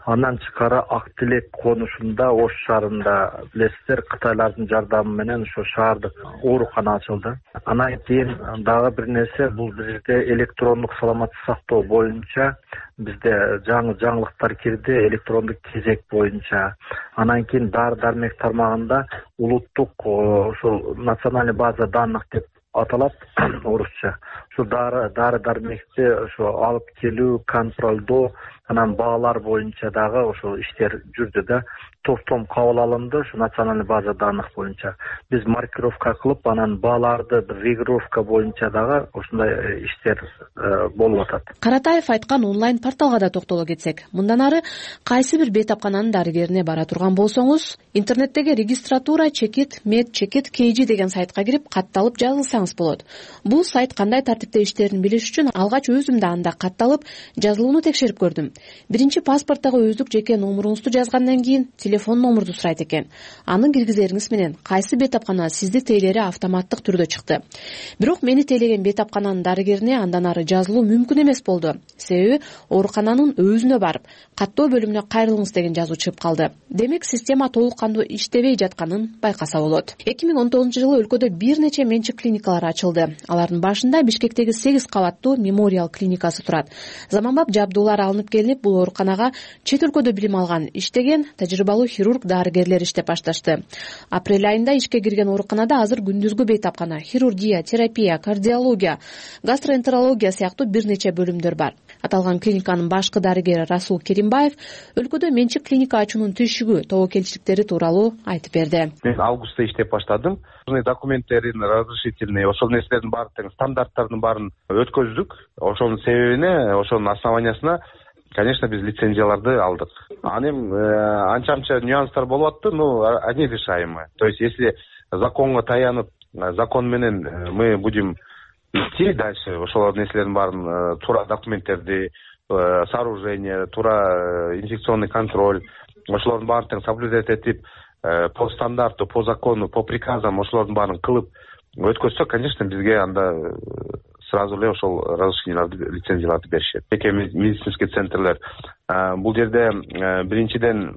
Андан тышкары Ак Тилек конушунда, Ош шаарында билесиздер, Кытайлардын жардамы менен ошо шаардык оорукана ачылды. Анан кийин дагы бир нерсе, бул бизде электрондук саламаттык сактоо боюнча бизде жаңы жаңылыктар кирди, электрондук кезек боюнча. Анан кийин дары-дармек тармагында улуттук ошол национальный база данных деп аталат орусча. Ошо дары-дармекти ошо алып келүү, контролдоо, анан баалар боюнча дагы ошо иштер жүрдү да. Топтом кабыл алынды ушу национальный база данных боюнча. Биз маркировка кылып, анан бааларды регулировка боюнча дагы ушундай иштер болуп атат. Каратаев айткан онлайн порталга да токтоло кетсек, мындан ары кайсы бир бейтапкананын дарыгерине бара турган болсоңуз, интернеттеги регистратура чекит мед чекит KG деген сайтка кирип катталып жазылсаңыз болот. Бул сайт кандай тартипте иштерин билиш үчүн алгач өзүм да анда катталып жазылууну текшерип көрдүм. Биринчи паспорттогу өздүк жеке номуруңузду жазгандан кийин телефон номурду сурайт экен. Аны киргизериңиз менен кайсы бейтапкана сизди тейлери автоматтык түрдө чыкты. Бирок мени тейлеген бейтапкананын дарыгерине андан ары жазылуу мүмкүн эмес болду. Себеби оорукананын өзүнө барып, каттоо бөлүмүнө кайрылыңыз деген жазуу чыгып калды. Демек система толук кандуу иштебей жатканын байкаса болот. 2019-жылы өлкөдө бир нече менчик клиникалар ачылды. Алардын башында Бишкектеги 8 кабаттуу мемориал клиникасы турат. Заманбап жабдуулар алынып келинип, бул ооруканага чет өлкөдө билим алган, иштеген тажрыйбалуу хирург дарыгерлер иштеп башташты. Апрель айында ишке кирген ооруканада азыр күндүзгү бейтапкана, хирургия, терапия, кардиология, гастроэнтерология сыяктуу бир нече бөлүмдөр бар. Аталган клиниканын башкы дарыгери Расул Керимбаев өлкөдө менчик клиника ачуунун түйшүгү, тобокелчиликтери тууралуу айтып берди. Мен августта иштеп баштадым. Документтерин, разрешительный, ошол нерселердин баардыгын, стандарттардын баарын өткөздүк. Ошонун себебине, ошонун основаниясына конечно, биз лицензияларды алдык. Анын анча-мынча нюанстар болуп атты, но они решаемые. То есть, если законго таянып, закон менен мы будем идти дальше, ошол нерселердин баарын туура документтерди, сооружение, туура инфекционный контроль, ошолордун баарын соблюдать этип, по стандарту, по закону, по приказам ошолордун баарын кылып өткөзсө, конечно, бизге анда сразу эле ошол разрешенияларды, лицензияларды беришет. Жеке медицинский центрлер. Бул жерде биринчиден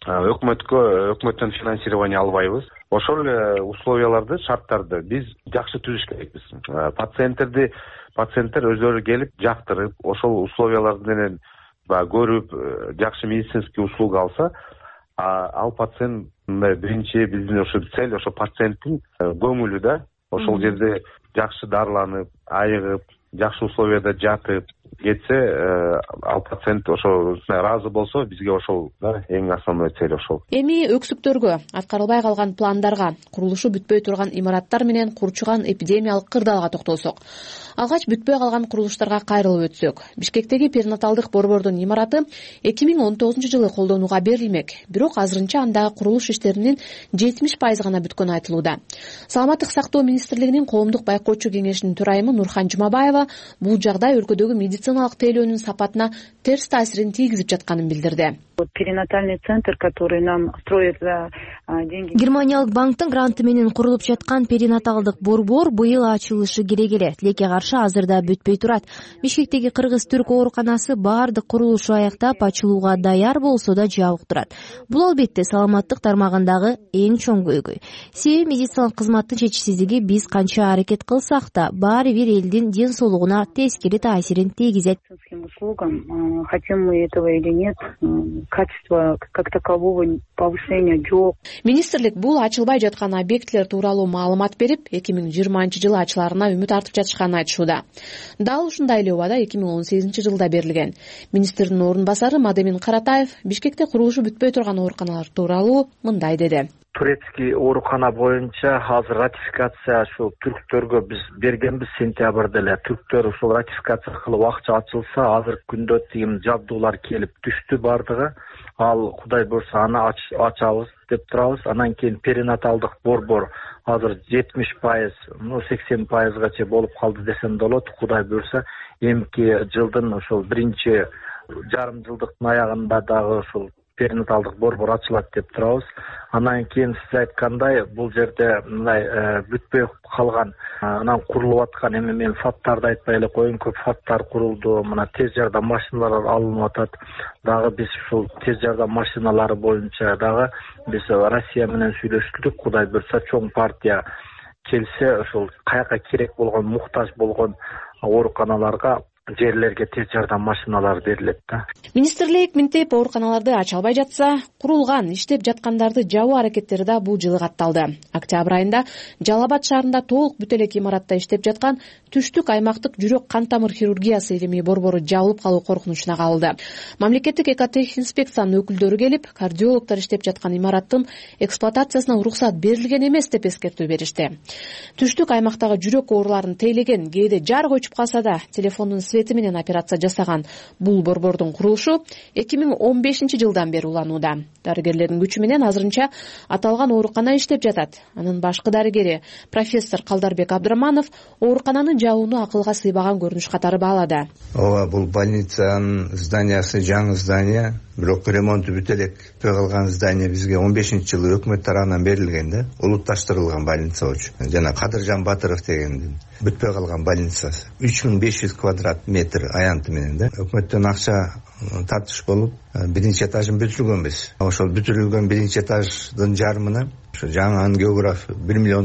өкмөттөн финансирование албайбыз. Ошол условияларды, шарттарды биз жакшы түзүш керекпиз. Пациенттер өздөрү келип, жактырып, ошол условияларды менен көрүп, жакшы медицинский услуга алса, ал пациент биринчи биздин ошо цель, ошо пациенттин көңүлү да, ошол жерде жакшы дарыланып, айыгып, жакшы условияда жатып кетсе, ал пациент ошо ыраазы болсо, бизге ошол эң основной цель ошол. Эми өксүктөргө, аткарылбай калган пландарга, курулушу бүтпөй турган имараттар менен курчуган эпидемиялык кырдаалга токтолсок. Алгач бүтпөй калган курулуштарга кайрылып өтсөк. Бишкектеги перинаталдык борбордун имараты 2019-жылы колдонууга берилмек. Бирок азырынча андагы курулуш иштеринин 70% гана бүткөнү айтылууда. Саламаттык сактоо министрлигинин коомдук байкоочу кеңешинин төрайымы Нурхан Жумабаева бул жагдай өлкөдөгү медициналык тейлөөнүн сапатына терс таасирин тийгизип жатканын билдирди. Перинатальный центр, который нам строит за деньги. Германиялык банктын гранты менен курулуп жаткан перинаталдык борбор быйыл ачылышы керек эле. Тилекке каршы азырда бүтпөй турат. Бишкектеги кыргыз-түрк ооруканасы баардык курулушу аяктап ачылууга даяр болсо да жабык турат. Бул албетте саламаттык тармагындагы эң чоң көйгөй. Себеби медициналык кызматтын жетишсиздиги биз канча аракет кылсак да баары бир элдин ден соолугуна тескери таасирин тийгизет. Хотим мы этого или нет, качество как такового повышения жок. Министрлик бул ачылбай жаткан объектилер тууралуу маалымат берип, 2020-жылы ачыларына үмүт артып жатышканын айтышууда. Дал ушундай эле убада 2018-жылда берилген. Министрдин орун басары Мадемин Каратаев Бишкекте курулушу бүтпөй турган ооруканалар тууралуу мындай деди. Турецкий оорукана боюнча азыр ратификация ушул түрктөргө биз бергенбиз сентябрда эле. Түрктөр ушул ратификация кылып акча ачылса, азыркы күндө тыйым жабдуулар келип түштү бардыгы. Ал Кудай буйрса аны ачабыз деп турабыз. Анан кийин перинаталдык борбор азыр 70%, 80%гача болуп калды десем да болот. Кудай буйрса, эмки жылдын ошол биринчи жарым жылдыктын аягында дагы ушул перинаталдык борбор ачылат деп турабыз. Анан кийин сиз айткандай бул жерде мындай бүтпөй калган анан курулуп аткан эми мен фаттарды айтпай эле коеюн, көп фаттар курулду. Мына тез жардам машиналары алынып атат. Дагы биз ушул тез жардам машиналары боюнча дагы биз Россия менен сүйлөштүк. Кудай буйрса чоң партия келсе ошол каяка керек болгон, муктаж болгон ооруканаларга, жерлерге тез жардам машиналары берилет да. Министрлик минтеп ооруканаларды ача албай жатса, курулган, иштеп жаткандарды жабуу аракеттери да бул жылы катталды. Октябрь айында Жалал Абад шаарында толук бүт элек имаратта иштеп жаткан түштүк аймактык жүрөк кан тамыр хирургиясы илимий борбору жабылып калуу коркунучуна калды. Мамлекеттик экотехинспекциянын өкүлдөрү келип, кардиологдор иштеп жаткан имараттын эксплуатациясына уруксат берилген эмес деп эскертүү беришти. Түштүк аймактагы жүрөк ооруларын тейлеген, кээде жарык өчүп калса да телефондун свети менен операция жасаган бул борбордун курулушу 2015 жылдан бери уланууда. Дарыгерлердин күчү менен азырынча аталган оорукана иштеп жатат. Анын башкы дарыгери профессор Калдарбек Абдыраманов оорукананын жабууну акылга сыйбаган көрүнүш катары баалады. Ооба, бул больницанын зданиясы жаңы здания, бирок ремонту бүт элек калган здания бизге 15-жылы өкмөт тарабынан берилген да, улутташтырылган больница болчу. Жана Кадыржан Батыров дегендин бүтпөй калган больницасы. 3500 квадрат метр аянты менен да. Өкмөттөн акча тартыш болуп, биринчи этажын бүтүргөнбүз. Ошол бүтүрүлгөн биринчи этаждын жарымына ошо жаңы ангиограф $1 миллион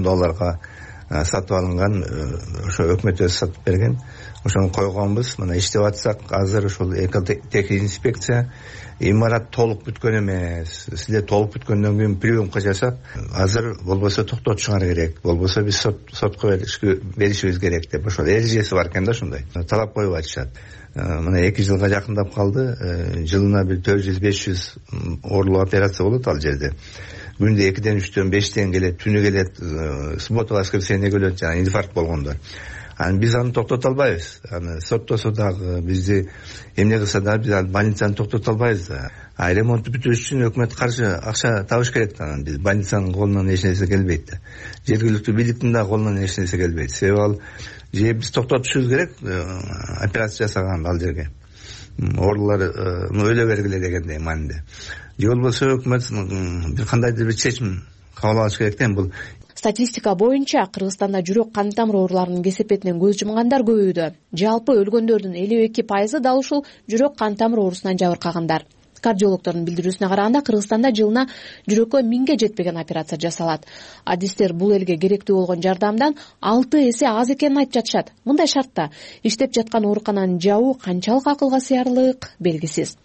сатып алынган, ошо өкмөт өзү сатып берген. Ошону койгонбуз. Мына иштеп атсак, азыр ошол экотехинспекция имарат толук бүткөн эмес. Сизде толук бүткөндөн кийин приемка жасап, азыр болбосо токтотушуңар керек, болбосо биз сотко беришибиз керек деп ошол эрежеси бар экен да, ошондой талап коюп атышат. Мына 2 жылга жакындап калды. Жылына бир 400-500 оорулуу операция болот ал жерде. Күндө 2-ден 3-төн 5-тен келет, түнү келет, суббота воскресенье келет, жана инфаркт болгондор. Аны биз аны токтото албайбыз. Аны соттосо дагы, бизди эмне кылса да биз больницаны токтото албайбыз да. Ремонтту бүтүрүш үчүн өкмөт каршы акча табыш керек да. Биз больницанын колунан эч нерсе келбейт да. Жергиликтүү бийликтин да колунан эч нерсе келбейт. Себеби ал же биз токтотушубуз керек операция жасаган ал жерге. Оорулар өлө бергиле дегендей маанинде. Же болбосо өкмөт бир кандайдыр бир чечим кабыл алыш керек да. Бул статистика боюнча Кыргызстанда жүрөк кан тамыр ооруларынын кесепетинен көз жумгандар көбөйдү. Жалпы өлгөндөрдүн 52% дал ушул жүрөк кан тамыр оорусунан жабыркагандар. Кардиологдордун билдирүүсүнө караганда Кыргызстанда жылына жүрөккө 1000ге жетпеген операция жасалат. Адистер бул элге керектүү болгон жардамдан 6 эсе аз экенин айтып жатышат. Мындай шартта иштеп жаткан оорукананын жабуу канчалык акылга сыярлык белгисиз.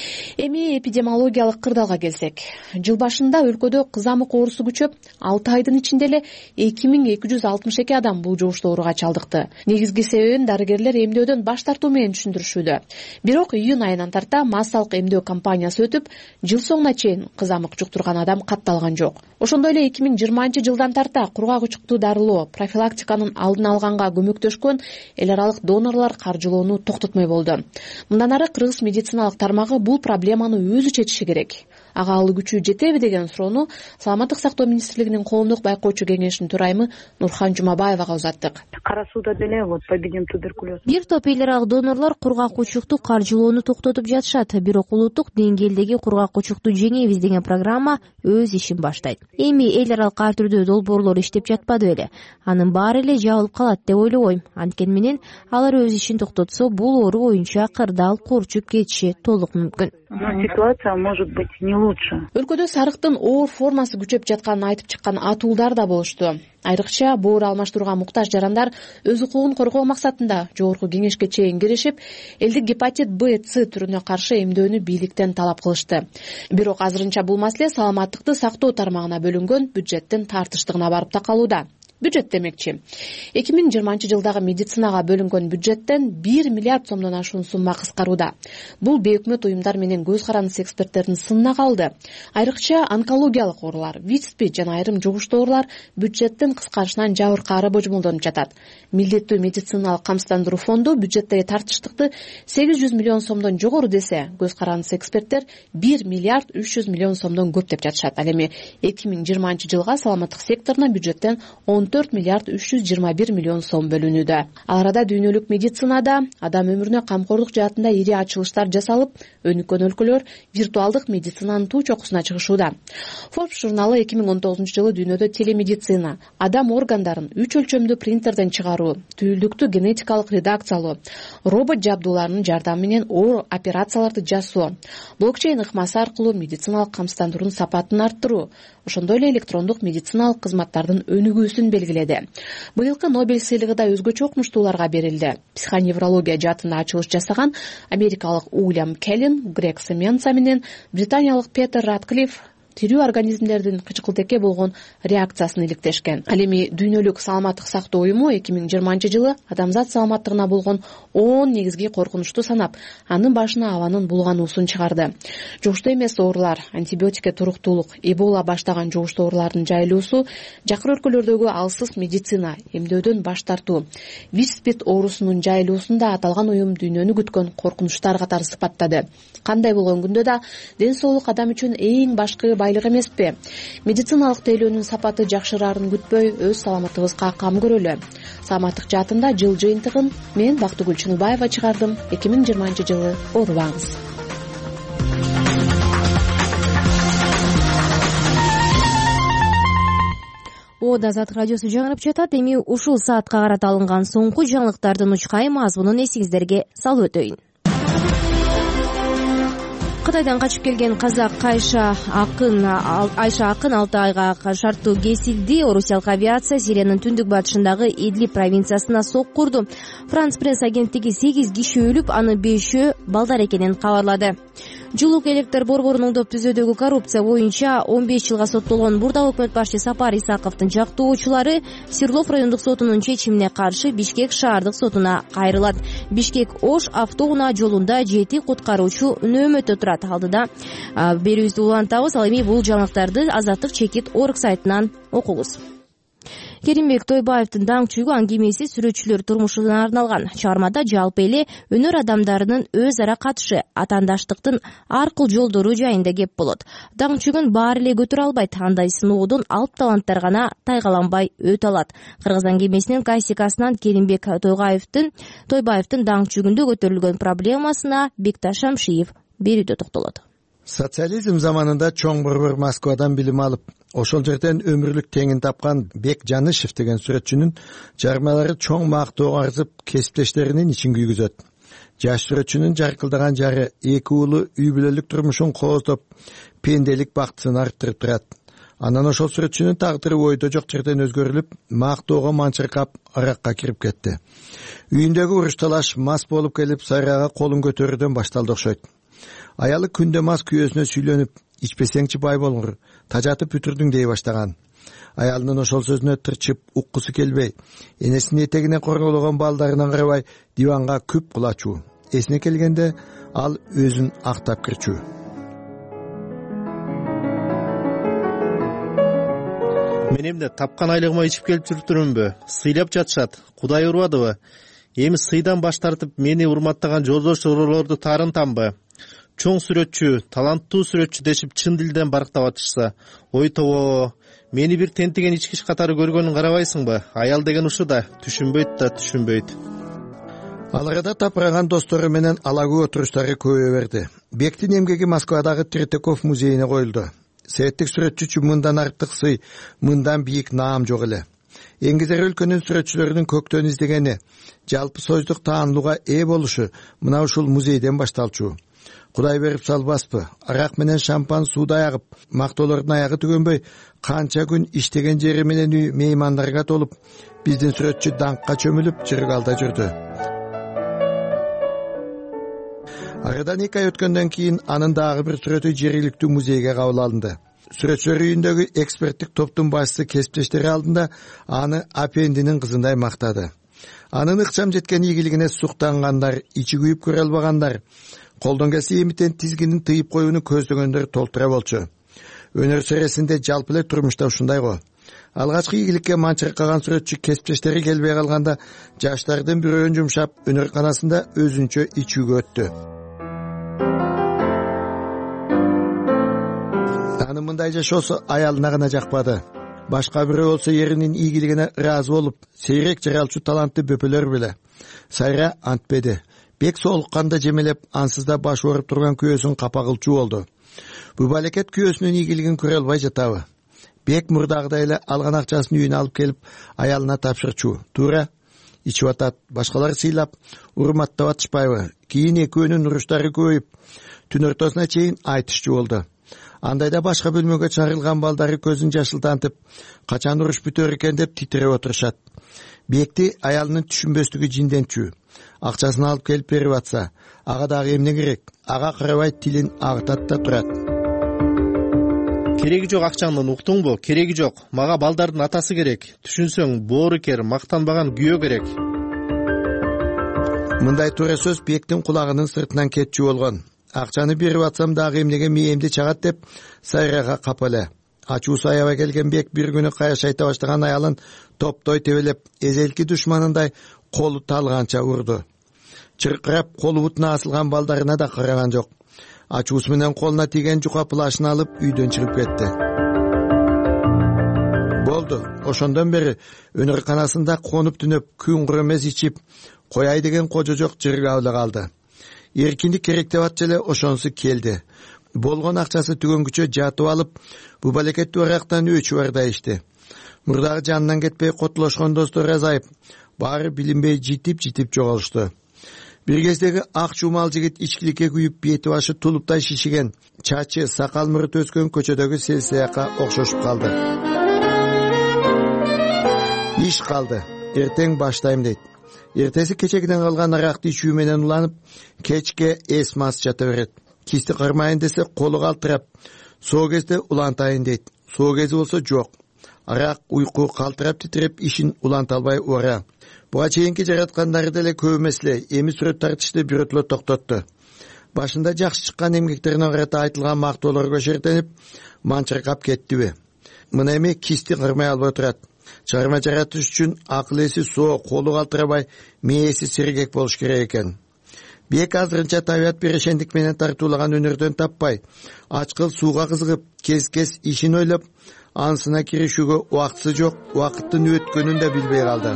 Эми эпидемиологиялык кырдаалга келсек, жыл башында өлкөдө кызамык оорусу күчөп, 6 айдын ичинде эле 2262 адам бул жугуштуу ооруга чалдыкты. Негизги себебин дарыгерлер эмдөөдөн баш тартуу менен түшүндүрүшүүдө. Бирок июнь айынан тарта массалык эмдөө кампаниясы өтүп, жыл соңуна чейин кызамык жуктурган адам катталган жок. Ошондой эле 2020 жылдан тарта кургак учуктуу дарылоо, профилактиканын алдын алганга көмөктөшкөн эл аралык донорлор каржылоону токтотмой болду. Мындан ары Кыргыз медициналык тармагы бул проблеманы өзү чечиши керек. Ага ал күчү жетеби деген суроону Саламаттык сактоо министрлигинин коомдук байкоочу кеңешинин төрайымы Нурхан Жумабаевага узаттык. Кара сууда деле вот победим туберкулез. Бир топ эл аралык донорлор кургак учукту каржылоону токтотуп жатышат. Бирок улуттук деңгээлдеги кургак учукту жеңебиз деген программа өз ишин баштайт. Эми эл аралык ар түрдүү долбоорлор иштеп жатпады беле. Анын баары эле жабылып калат деп ойлобойм. Анткени менен алар өз ишин токтотсо, бул оору боюнча кырдаал курчуп кетиши толук мүмкүн. Ситуация может быть не лучше. Өлкөдө сарыктын оор формасы күчөп жатканын айтып чыккан атуулдар да болушту. Айрыкча боор алмаштырууга муктаж жарандар өз укугун коргоо максатында жогорку кеңешке чейин киришип, элди гепатит Б, С түрүнө каршы эмдөөнү бийликтен талап кылышты. Бирок азырынча бул маселе саламаттыкты сактоо тармагына бөлүнгөн бюджеттин тартыштыгына барып такалууда. Бюджет демекчи. 2020 жылдагы медицинага бөлүнгөн бюджеттен 1 миллиард сомдон ашуун сумма кыскарууда. Бул бейөкмөт уюмдар менен көз карандысы эксперттердин сынына калды. Айрыкча онкологиялык оорулар, ВИЧ/СПИД жана айрым жугуштуу оорулар бюджеттин кыскарышынан жабыркаары божомолдонуп жатат. Милдеттүү медициналык камсыздандыруу фонду бюджеттеги тартыштыкты 800 миллион сомдон жогору десе, көз карандысы эксперттер 1 миллиард 300 миллион сомдон көп деп жатышат. Ал эми 2020 жылга саламаттык секторуна бюджеттен 14 321 миллион сом бөлүнүүдө. Ал арада дүйнөлүк медицинада адам өмүрүнө камкордук жаатында ири ачылыштар жасалып, өнүккөн өлкөлөр виртуалдык медицинанын туу чокусуна чыгышууда. Forbes журналы 2019 жылы дүйнөдө телемедицина, адам органдарын 3 өлчөмдүү принтерден чыгаруу, түйүлдүктү генетикалык редакциялоо, робот жабдууларынын жардамы менен оор операцияларды жасоо, блокчейн ыкмасы аркылуу медициналык камсыздандыруунун сапатын арттыруу, ошондой эле электрондук медициналык кызматтардын өнүгүүсүн белгиледи. Быйылкы Нобель сыйлыгы да өзгөчө окумуштууларга берилди. Психоневрология жаатында ачылыш жасаган америкалык Уильям Келлин, Грег Семенца менен британиялык Петер Ратклифф тирүү организмдердин кычкылтекке болгон реакциясын иликтешкен. Ал эми дүйнөлүк саламаттык сактоо уюму 2020 жылы адамзат саламаттыгына болгон 10 негизги коркунучту санап, анын башына абанын булгануусун чыгарды. Жугуштуу эмес оорулар, антибиотикке туруктуулук, Эбола баштаган жугуштуу оорулардын жайылуусу, жакыр өлкөлөрдөгү алсыз медицина, эмдөөдөн баш тартуу, ВИЧ/СПИД оорусунун жайылуусун да аталган уюм дүйнөнү күткөн коркунучтар катары сыпаттады. Кандай болгон күндө да ден соолук адам үчүн эң башкы байлык эмеспи? Медициналык тейлөөнүн сапаты жакшыраарын күтпөй, өз саламаттыгыбызга кам көрөлү. Саламаттык жаатында жыл жыйынтыгын мен Бактыгүл Чыныбаева чыгардым. 2020 жылы оорубаңыз. Ода Азат радиосу жаңырып жатат. Эми ушул саатка карата алынган соңку жаңылыктардын учкай мазмунун эсиңиздерге салып өтөйүн. Кытайдан качып келген казак Айша Акын 6 айга шарттуу кесилди. Орусиялык авиация Сириянын түндүк батышындагы Идлиб провинциясына сокку урду. Франс пресс агенттиги 8 киши өлүп, аны 5-өө балдар экенин кабарлады. Жылук электр борборун оңдоп түзүүдөгү коррупция боюнча 15 жылга соттолгон Бурда өкмөт башчы Сапар Исаковдун жактоочулары Свердлов райондук сотунун чечимине каршы Бишкек шаардык сотуна кайрылат. Бишкек-Ош автоунаа жолунда 7 куткаруучу нөөмөтө турат. Алдыда берүүбүздү улантабыз. Ал эми бул жаңылыктарды Азаттык чекит орг сайтынан окуңуз. Керимбек Тойбаевдин даңчүйгү аңгемеси сүрөтчүлөр турмушуна арналган. Чыгармада жалпы эле өнөр адамдарынын өз ара катышы, атаандаштыктын ар кыл жолдору жайында кеп болот. Даңчүйгүн баары эле көтөрө албайт, андай сыноодон алып таланттар гана тайгаланбай өтө алат. Кыргыз аңгемесинин классикасынан Керимбек Тойбаевдин даңчүйгүндө көтөрүлгөн проблемасына Бекташ Шамшиев берүүдө токтолот. Социализм заманында чоң борбор Москвадан билим алып, ошол жерден өмүрлүк теңин тапкан Бек Жанышев деген сүрөтчүнүн чыгармалары чоң мактоого арзып, кесиптештеринин ичин күйгүзөт. Жаш сүрөтчүнүн жаркылдаган жары эки уулу үй бүлөлүк турмушун кооздоп, пенделик бактысын арттырып турат. Анан ошол сүрөтчүнүн тагдыры ойдо жок жерден өзгөрүлүп, мактоого манчыркап, аракка кирип кетти. Үйүндөгү уруш талаш мас болуп келип, сайрага колун көтөрүүдөн башталды окшойт. Аялы күндө мас күйөөсүнө сүйлөнүп, ичпесеңчи бай болгур, тажатып бүтүрдүң дей баштаган. Аялынын ошол сөзүнө тырчып, уккусу келбей, энесинин этегинен коргологон балдарынан карабай, диванга күп кулачуу. Эсине келгенде ал өзүн актап кирчүү. Мен эмне тапкан айлыгыма ичип келип жүрүптүрмүнбү? Сыйлап жатышат. Кудай урбадыбы? Эми сыйдан баш тартып мени урматтаган жолдошторлорду таарынтамбы? Чоң сүрөтчү, таланттуу сүрөтчү дешип чын дилден барктап атышса, ой тобо, мени бир тентиген ичкич катары көргөнүн карабайсыңбы? Аял деген ушу да түшүнбөйт. Ал арада тапыраган достору менен алагуу отуруштары көбөйө берди. Бектин эмгеги Москвадагы Третьяков музейине коюлду. Сеттик сүрөтчү үчүн мындан артык сый, мындан бийик наам жок эле. Эңгизер өлкөнүн сүрөтчүлөрүнүн көктөн издегени, жалпы союздук таандууга ээ болушу мына ушул музейден башталчу. Кудай берип салбаспы, арак менен шампан сууда ягып, мактоолордун аягы түгөнбөй, канча күн иштеген жери менен үй меймандарга толуп, биздин сүрөтчү даңкка чөмүлүп жыргалда жүрдү. Арадан 2 ай өткөндөн кийин анын дагы бир сүрөтү жергиликтүү музейге кабыл алынды. Сүрөтчүлөр үйүндөгү эксперттик топтун башчысы кесиптештери алдында аны апендинин кызындай мактады. Анын ыкчам жеткен ийгилигине суктангандар, ичи күйүп көрө албагандар, колдон келсе эмитен тизгинин тыйып коюуну көздөгөндөр толтура болчу. Өнөр сересинде жалпы эле турмушта ушундай го. Алгачкы ийгиликке манчыркаган сүрөтчү кесиптештери келбей калганда жаштардын бирөөнүн жумшап өнөрканасында өзүнчө ичүүгө өттү. Анын мындай жашоосу аялына гана жакпады. башка бирөө болсо эринин ийгилигине ыраазы болуп сейрек жаралчу талантты бөпөлөр беле. Сайра антпеди. Бек соолукканда жемелеп, ансыз да баш ооруп турган күйөөсүн капа кылчу болду. Бул балекет күйөөсүнүн ийгилигин көрө албай жатабы. Бек мурдагыдай эле алган акчасын үйүнө алып келип, аялына тапшырчу. Туура ичип атат, башкалар сыйлап, урматтап атышпайбы. Кийин экөөнүн уруштары көбөйүп, түн ортосуна чейин айтышчу болду. Андайда башка бөлмөгө чыгарылган балдары көзүн жашылтантып, качан уруш бүтөр экен деп титиреп отурушат. Бекти аялынын түшүнбөстүгү жинденчү. Акчасын алып келип берип атса, ага дагы эмне керек? Ага карабай тилин агытат да турат. Кереги жок акчаңдын, уктуңбу? Кереги жок. Мага балдардын атасы керек. Түшүнсөң, боорукер, мактанбаган күйөө керек. Мындай туура сөз Бектин кулагынын сыртынан кетчү болгон. Акчаны берип атсам дагы эмнеге мээмди чагат деп Сайрага капале. Ачуусу аябай келген Бек бир күнү каяш айта баштаган аялын топтой тебелеп, эзелки душманындай колу талганча урду. Чыркырап колу бутуна асылган балдарына да караган жок. Ачуусу менен колуна тийген жука плашын алып үйдөн чыгып кетти. Болду. Ошондон бери өнөрканасында конуп түнөп, күн курмес ичип, кояй деген кожо жок жырга эле калды. Эркиндик керек деп атча эле ошонусу келди. Болгон акчасы түгөнгүчө жатып алып, бу балекетти орактан өчү барда ишти. Мурдагы жанынан кетпей котулошкон достор азайып, баары билинбей житип жоголушту. Бир кездеги ак чумал жигит ичкиликке күйүп, бети башы тулуптай шишиген, чачы, сакал мурут өскөн көчөдөгү селсеякка окшошуп калды. Иш калды. Эртең баштайм дейт. Эртеси кечегиден калган аракты ичүү менен уланып, кечке эс мас жата берет. Кисти кырмайын десе колу калтырап, соо кезде улантайын дейт. Соо кези болсо жок. Арак, уйку калтырап титиреп ишин уланта албай ора. Буга чейинки жараткандары деле көп эмес эле, эми сүрөт тартышты бирөтлө токтотту. Башында жакшы чыккан эмгектерине карата айтылган мактоолорго шертенип, манчыркап кеттиби. Мына эми кисти кырмай албай турат. Чыгарма жаратыш үчүн акыл эси соо, колу калтырабай, мээси сергек болуш керек экен. Бек азырынча табият берешендик менен тартуулаган өнөрдөн таппай, ачкыл сууга кызыгып, кез-кез ишин ойлоп, ансына киришүүгө убактысы жок, убакыттын өткөнүн да билбей калды.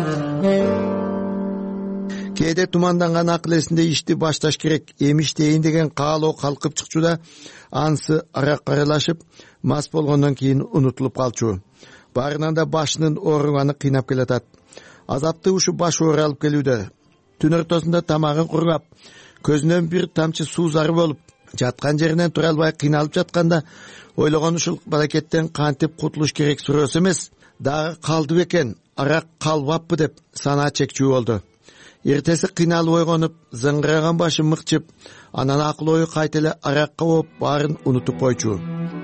Кээде туманданган акыл эсинде ишти башташ керек, эми иштейин деген каалоо калкып чыкчу да, ансы арак аралашып, мас болгондон кийин унутулуп калчу. Баарынан да башынын ооруганы кыйнап келатат. Азапты ушу баш оор алып келүүдө. Түн ортосунда тамагын кургап, көзүнөн бир тамчы суу зары болуп, жаткан жеринен тура албай кыйналып жатканда, ойлогон ушул балекеттен кантип кутулуш керек суроосу эмес, дагы калды бекен, арак калбаппы деп санаа чекчүү болду. Эртеси кыйналып ойгонуп, зыңгыраган башы мыкчып, анан акыл ою кайта эле аракка болуп, баарын унутуп койчу.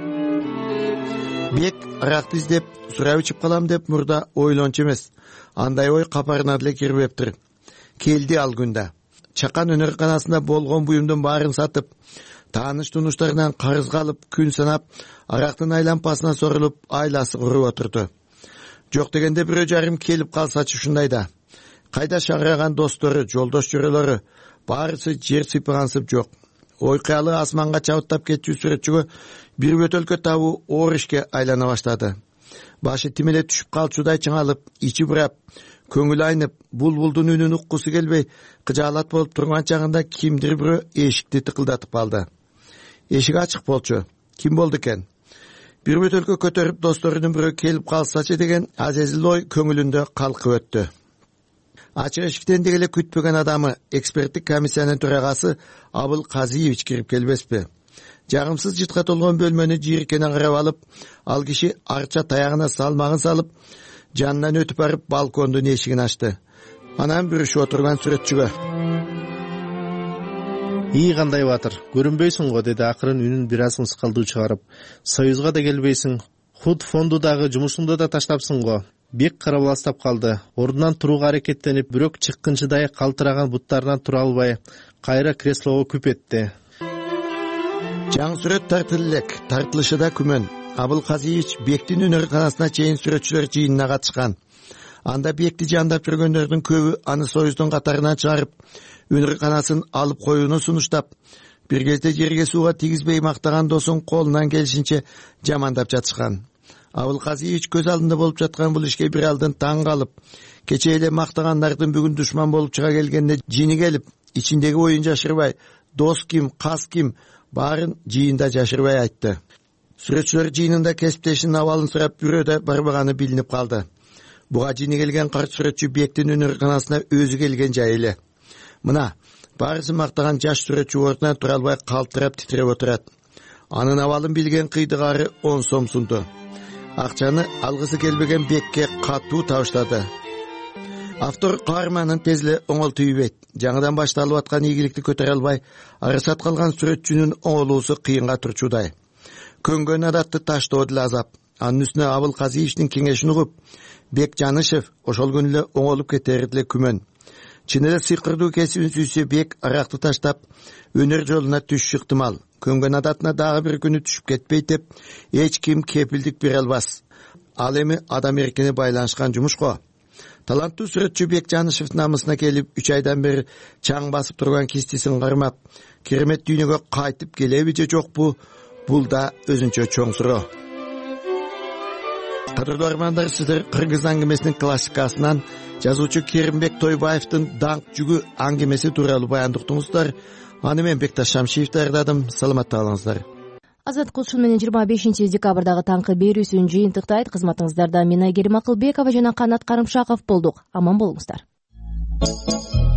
Бек аракты издеп, сурап ичип калам деп мурда ойлончу эмес. Андай ой капарына деле кирбептир. Келди ал күндө. Чакан өнөрканасында болгон буюмдун баарын сатып, тааныш тунуштарынан карызга алып, күн санап, арактын айлампасына сорулуп, айласы куруп отурду. Жок дегенде бирөө жарым келип калсачы ушундай да. Кайда шаңыраган достору, жолдош жөрөлөрү, баарысы жер сыйпагансып жок. Ойкуялы асманга чабыттап кетчү сүрөтчүгө бир бөтөлкө табуу оор ишке айлана баштады. Башы тимеле түшүп калчудай чыңалып, ичи бурап, көңүлү айнып, булбулдун үнүн уккусу келбей, кыжаалат болуп турган чагында кимдир бирөө эшикти тыкылдатып калды. Эшик ачык болчу. Ким болду экен? Бир бөтөлкө көтөрүп досторунун бирөө келип калсачы деген азезил ой көңүлүндө калкып өттү. Ачык эшиктен деле күтпөгөн адамы, эксперттик комиссиянын төрагасы Абыл Казиевич кирип келбеспи? Жагымсыз жытка толгон бөлмөнү жийиркенен карап алып, ал киши арча таягына салмагын салып, жанынан өтүп барып балкондун эшигин ачты. Анан бүрүшүп отурган сүрөтчүгө: "Ий кандай батыр, көрүнбөйсүң го" деди акырын үнүн бир аз мыскылдуу чыгарып. "Союзга да келбейсиң, худ фонду дагы жумушуңду да таштапсың го." Бек карабаластап калды. Ордунан турууга аракеттенип, бирок чыккынчыдай калтыраган буттарынан тура албай, кайра креслого күп этти. Жаңы сүрөт тартылы элек, тартылышы да күмөн. Абыл Казиевич Бектин өнөрканасына чейин сүрөтчүлөр жыйынына катышкан. Анда Бекти жандап жүргөндөрдүн көбү аны Союздун катарынан чыгарып, өнөрканасын алып коюуну сунуштап, бир кезде жерге сууга тийгизбей мактаган досун колунан келишинче жамандап жатышкан. Абылказиевич көз алдында болуп жаткан бул ишке бир алдан таң калып, кечээ эле мактагандардын бүгүн душман болуп чыга келгенде жини келип, ичиндеги оюн жашырбай, дос ким, кас ким баарын жыйында жашырбай айтты. Сүрөтчүлөр жыйынында кесиптешинин абалын сурап бирөөдө барбаганы билинип калды. Буга жини келген карт сүрөтчү Бектин өнөрканасына өзү келген жай эле. Мына баарысы мактаган жаш сүрөтчү ордунан тура албай калтырап титиреп отурат. Анын абалын билген кыйдыгары 10 сом сунду. Акчаны алгысы келбеген Бекке катуу табыштады. Автор каарманын тез эле оңол түйбөйт. Жаңыдан башталып аткан ийгиликти көтөрө албай, арысат калган сүрөтчүнүн оңолуусу кыйынга турчудай. Көнгөн адатты таштоо деле азап. Анын үстүнө Абылказиевичтин кеңешин угуп, Бек Жанышев ошол күнү эле оңолуп кетери деле күмөн. Чын эле сыйкырдуу кесибин сүйсө Бек аракты таштап, өнөр жолуна түшүш ыктымал. Көнгөн адатына дагы бир күнү түшүп кетпейт деп эч ким кепилдик бере албас. Ал эми адам эркине байланышкан жумуш го. Таланттуу сүрөтчү Бек Жанышев намысына келип 3 айдан бери чаң басып турган кистисин кармап, керемет дүйнөгө кайтып келеби же жокпу? Бул да өзүнчө чоң суроо. Кадырлуу армандар, сиздер Кыргыз аңгемесинин классикасынан жазуучу Керимбек Тойбаевдин даңк жүгү аңгемеси тууралуу баяндыктыңыздар. Аны мен Бекташ Шамшиев даярдадым. Саламатта калыңыздар. Азат Кулчун менен 25 декабрдагы таңкы берүүсүн жыйынтыктайт. Кызматыңыздарда мен Айгерим Акылбекова жана Канат Карымшаков болдук. Аман болуңуздар.